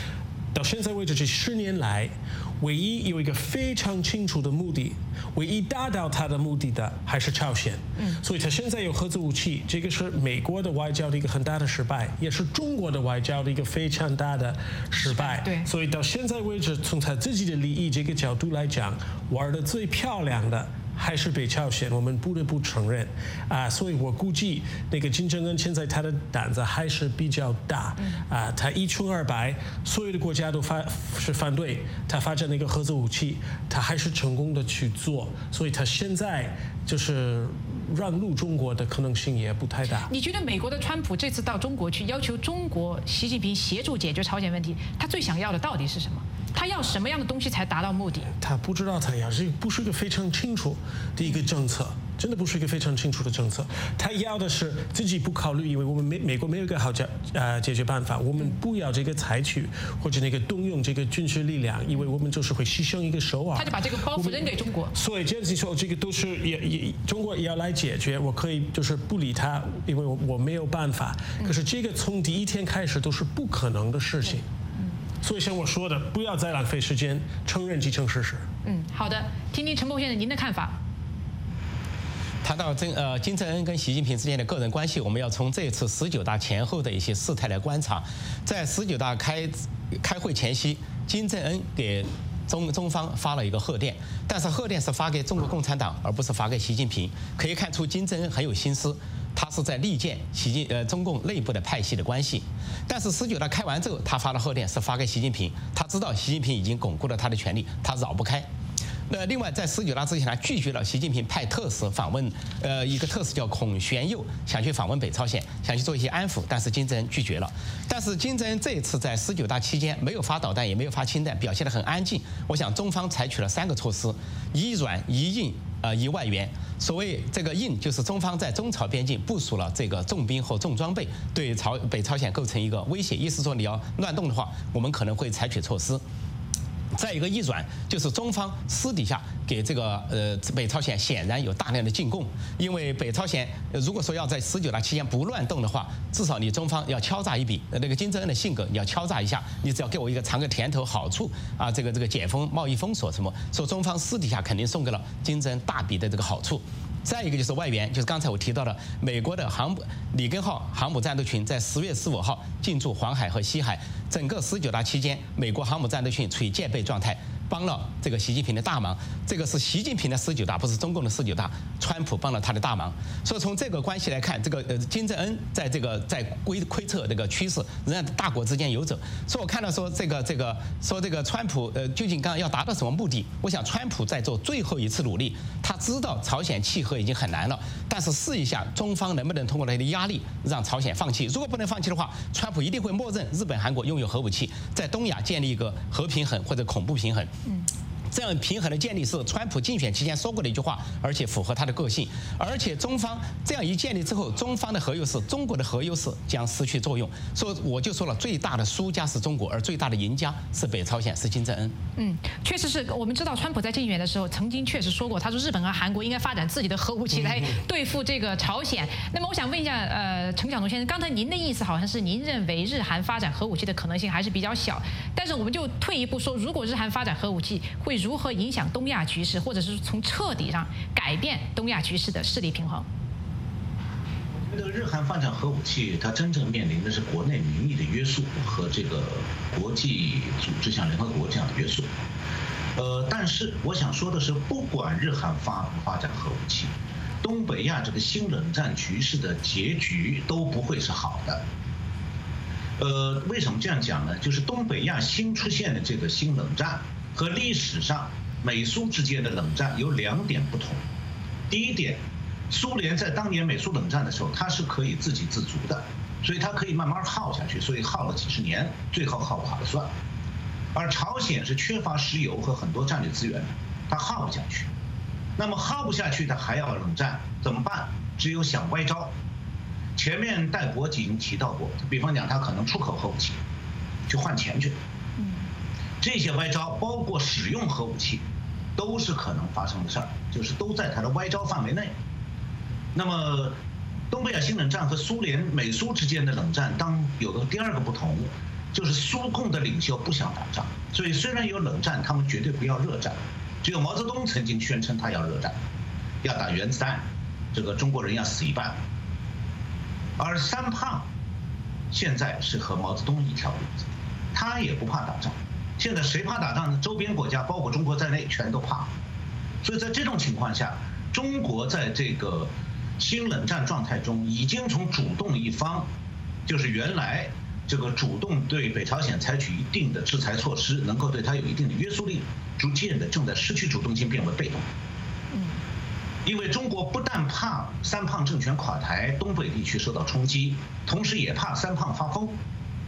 到现在为止这10年来，唯一有一个非常清楚的目的，唯一达到他的目的的还是朝鲜。所以他现在有核子武器，这个是美国的外交的一个很大的失败，也是中国的外交的一个非常大的失败。 对， 所以到现在为止，从他自己的利益这个角度来讲，玩得最漂亮的还是北朝鲜，我们不得不承认所以我估计那个金正恩现在他的胆子还是比较大他一穷二白，所有的国家都是反对他发展那个核子武器，他还是成功的去做，所以他现在就是让路中国的可能性也不太大。 你觉得美国的川普这次到中国去要求中国习近平协助解决朝鲜问题，他最想要的到底是什么？他要什么样的东西才达到目的？ 他不知道他要，这不是一个非常清楚的一个政策，真的不是一个非常清楚的政策。他要的是自己不考虑，因为我们美国没有一个好解决办法，我们不要这个采取或者那个动用这个军事力量，因为我们就是会牺牲一个首尔。 他就把这个包袱扔给中国。 所以这样子说，这个都是中国也要来解决，我可以就是不理他，因为我没有办法。可是这个从第一天开始都是不可能的事情。所以像我说的，不要再浪费时间，承认既成事实。 好的，听听陈鹏先生您的看法。 谈到金正恩跟习近平之间的个人关系，我们要从这次19大前后的一些事态来观察。在19大开会前夕，金正恩给中方发了一个贺电，但是贺电是发给中国共产党，而不是发给习近平。可以看出金正恩很有心思，他是在力荐中共内部的派系的关系。但是19大开完之后，他发的贺电是发给习近平，他知道习近平已经巩固了他的权力，他绕不开。那另外，在19大之前，他拒绝了习近平派特使访问，一个特使叫孔玄佑，想去访问北朝鲜，想去做一些安抚，但是金正恩拒绝了。但是金正恩这一次在19大期间没有发导弹，也没有发氢弹，表现得很安静。我想中方采取了3个措施：一软一硬。一外援，所谓这个硬就是中方在中朝边境部署了这个重兵和重装备，对北朝鲜构成一个威胁，意思说你要乱动的话，我们可能会采取措施。再一个一软就是中方私底下给这个北朝鲜显然有大量的进贡，因为北朝鲜如果说要在19大期间不乱动的话，至少你中方要敲诈一笔。那个金正恩的性格，你要敲诈一下，你只要给我一个尝个甜头好处这个解封贸易封锁什么，说中方私底下肯定送给了金正恩大笔的这个好处。再一个就是外援，就是刚才我提到的美国的里根号航母战斗群在10月15号进驻黄海和西海，整个19大期间，美国航母战斗群处于戒备状态，帮了这个习近平的大忙。这个是习近平的19大，不是中共的19大，川普帮了他的大忙。所以从这个关系来看，这个金正恩在窥测这个趋势，仍然大国之间游走。所以我看到说这个川普究竟刚刚要达到什么目的？我想川普在做最后一次努力，他知道朝鲜契合已经很难了，但是试一下中方能不能通过他的压力让朝鲜放弃。如果不能放弃的话，川普一定会默认日本、韩国拥有核武器，在东亚建立一个核平衡或者恐怖平衡。这样平衡的建立是川普竞选期间说过的一句话，而且符合他的个性。而且中方这样一建立之后，中方的核优势、中国的核优势将失去作用。所以我就说了，最大的输家是中国，而最大的赢家是北朝鲜，是金正恩。 确实是我们知道，川普在竞选的时候曾经确实说过，他说日本和韩国应该发展自己的核武器来对付这个朝鲜。那么我想问一下，陈晓农先生，刚才您的意思好像是您认为日韩发展核武器的可能性还是比较小，但是我们就退一步说，如果日韩发展核武器，会如何影响东亚局势，或者是从彻底上改变东亚局势的势力平衡？ 我觉得日韩发展核武器，它真正面临的是国内民意的约束和这个国际组织像联合国这样的约束。但是我想说的是，不管日韩发不发展核武器，东北亚这个新冷战局势的结局都不会是好的。为什么这样讲呢？就是东北亚新出现的这个新冷战和历史上美苏之间的冷战有2点不同。第一点，苏联在当年美苏冷战的时候，它是可以自给自足的，所以它可以慢慢耗下去，所以耗了几十年，最后耗垮了算。而朝鲜是缺乏石油和很多战略资源，它耗不下去。那么耗不下去，它还要冷战，怎么办？只有想歪招。前面戴国已经提到过，比方讲，他可能出口核武器，去换钱去。这些歪招，包括使用核武器，都是可能发生的事儿，就是都在他的歪招范围内。那么，东北亚新冷战和美苏之间的冷战，当有个第2个不同， 就是苏共的领袖不想打仗，所以虽然有冷战，他们绝对不要热战。只有毛泽东曾经宣称他要热战，要打原子弹，这个中国人要死一半。而三胖现在是和毛泽东一条路子，他也不怕打仗。现在谁怕打仗呢？周边国家，包括中国在内，全都怕。所以在这种情况下，中国在这个新冷战状态中，已经从主动一方，就是原来这个主动对北朝鲜采取一定的制裁措施，能够对它有一定的约束力，逐渐的正在失去主动性，变为被动。因为中国不但怕三胖政权垮台，东北地区受到冲击，同时也怕三胖发疯。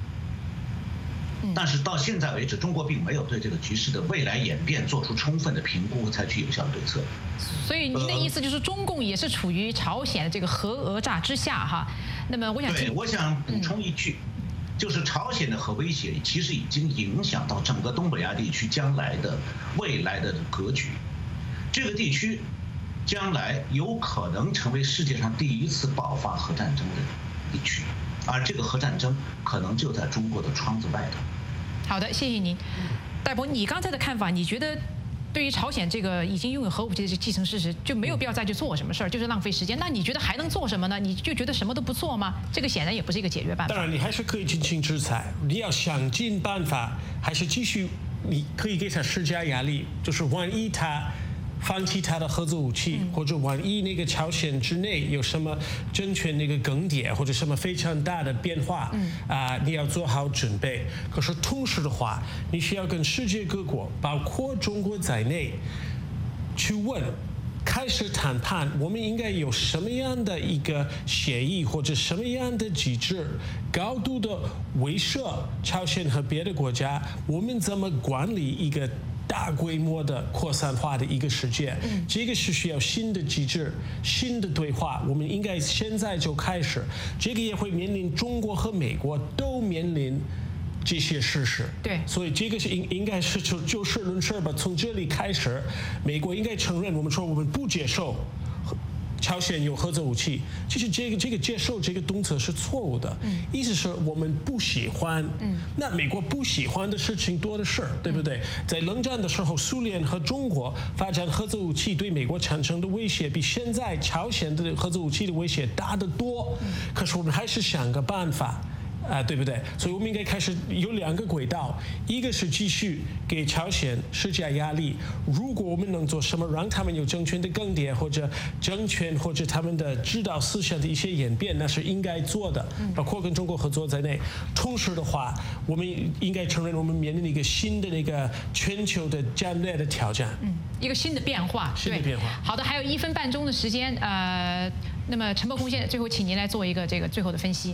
但是到现在为止，中国并没有对这个局势的未来演变做出充分的评估和采取有效的对策。 所以您的意思就是中共也是处于朝鲜的这个核讹诈之下哈。那么我想补充一句，就是朝鲜的核威胁其实已经影响到整个东北亚地区未来的格局。这个地区将来有可能成为世界上第一次爆发核战争的地区，而这个核战争可能就在中国的窗子外头。 好的，谢谢您，戴博，你刚才的看法，你觉得对于朝鲜这个已经拥有核武器的既成事实，就没有必要再去做什么事儿，就是浪费时间？那你觉得还能做什么呢？你就觉得什么都不做吗？这个显然也不是一个解决办法。 当然，你还是可以进行制裁，你要想尽办法，还是继续，你可以给他施加压力，就是万一他放弃他的核子武器，或者万一那个朝鲜之内有什么政权那个更迭，或者什么非常大的变化，你要做好准备。可是同时的话，你需要跟世界各国，包括中国在内，去开始谈判，我们应该有什么样的一个协议，或者什么样的机制，高度的威慑朝鲜和别的国家，我们怎么管理一个大规模的扩散化的一个世界，这个是需要新的机制、新的对话。我们应该现在就开始，这个也会面临中国和美国都面临这些事实。 对， 所以这个是应该是就事论事吧。从这里开始，美国应该承认，我们说我们不接受朝鲜有核子武器，其实这个接受这个动词是错误的，意思是我们不喜欢。那美国不喜欢的事情多的是，对不对？在冷战的时候，苏联和中国发展核子武器对美国产生的威胁，比现在朝鲜的核子武器的威胁大得多。可是我们还是想个办法。对不对？所以我们应该开始有两个轨道，一个是继续给朝鲜施加压力，如果我们能做什么让他们有政权的更迭，或者政权或者他们的指导思想的一些演变，那是应该做的，包括跟中国合作在内。同时的话，我们应该承认我们面临一个新的那个全球的战略的挑战， 一个新的变化。 新的变化。 好的，还有1分半钟的时间，那么陈伯公先生，最后请您来做一个这个最后的分析。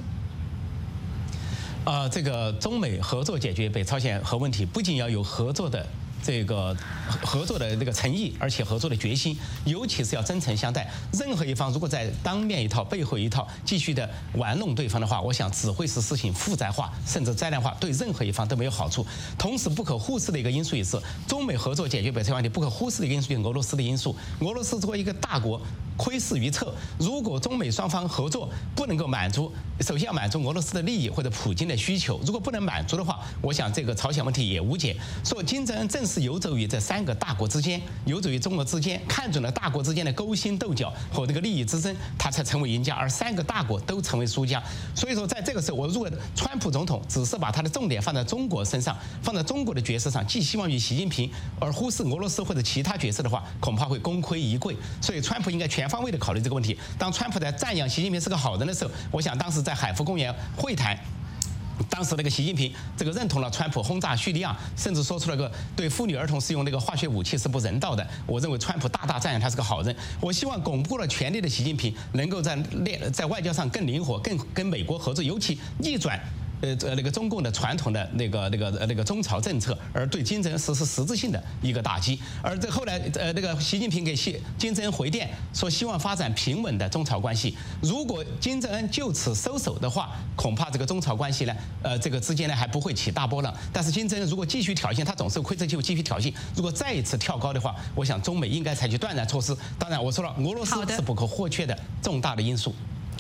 这个中美合作解决北朝鲜核问题，不仅要有合作的这个诚意，而且合作的决心，尤其是要真诚相待。任何一方如果在当面一套背后一套继续的玩弄对方的话，我想只会使事情复杂化甚至灾难化，对任何一方都没有好处。同时不可忽视的一个因素也是中美合作解决北朝鲜问题不可忽视的一个因素，就是俄罗斯的因素。俄罗斯作为一个大国，窥视于侧，如果中美双方合作不能够首先要满足俄罗斯的利益或者普京的需求，如果不能满足的话，我想这个朝鲜问题也无解。所以金正恩正是游走于这3个大国之间，游走于中俄之间，看准了大国之间的勾心斗角和这个利益之争，他才成为赢家，而3个大国都成为输家。所以说，在这个时候，如果川普总统只是把他的重点放在中国身上，放在中国的角色上，寄希望于习近平，而忽视俄罗斯或者其他角色的话，恐怕会功亏一篑。所以，川普应该全方位的考虑这个问题。当川普在赞扬习近平是个好人的时候，我想当时在海湖公园会谈，当时那个习近平这个认同了川普轰炸叙利亚，甚至说出了个对妇女儿童使用那个化学武器是不人道的。我认为川普大大赞扬他是个好人。我希望巩固了权力的习近平能够在外交上更灵活，更跟美国合作，尤其逆转那个中共的传统的那个中朝政策，而对金正恩实施实质性的一个打击。而这后来那个习近平给金正恩回电说，希望发展平稳的中朝关系。如果金正恩就此收手的话，恐怕这个中朝关系呢，这个之间呢还不会起大波浪。但是金正恩如果继续挑衅，他总是窥测机会继续挑衅。如果再一次跳高的话，我想中美应该采取断然措施。当然，我说了，俄罗斯是不可或缺的重大的因素。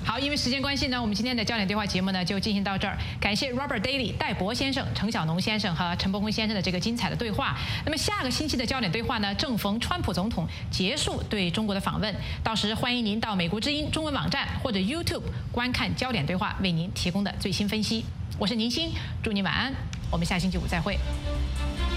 好，因为时间关系呢，我们今天的焦点对话节目呢就进行到这儿。感谢 Robert Daly 戴博先生、程小农先生和陈伯宏先生的这个精彩的对话。那么下个星期的焦点对话呢，正逢川普总统结束对中国的访问，到时欢迎您到美国之音中文网站或者 YouTube 观看焦点对话为您提供的最新分析。我是宁鑫，祝您晚安，我们下星期五再会。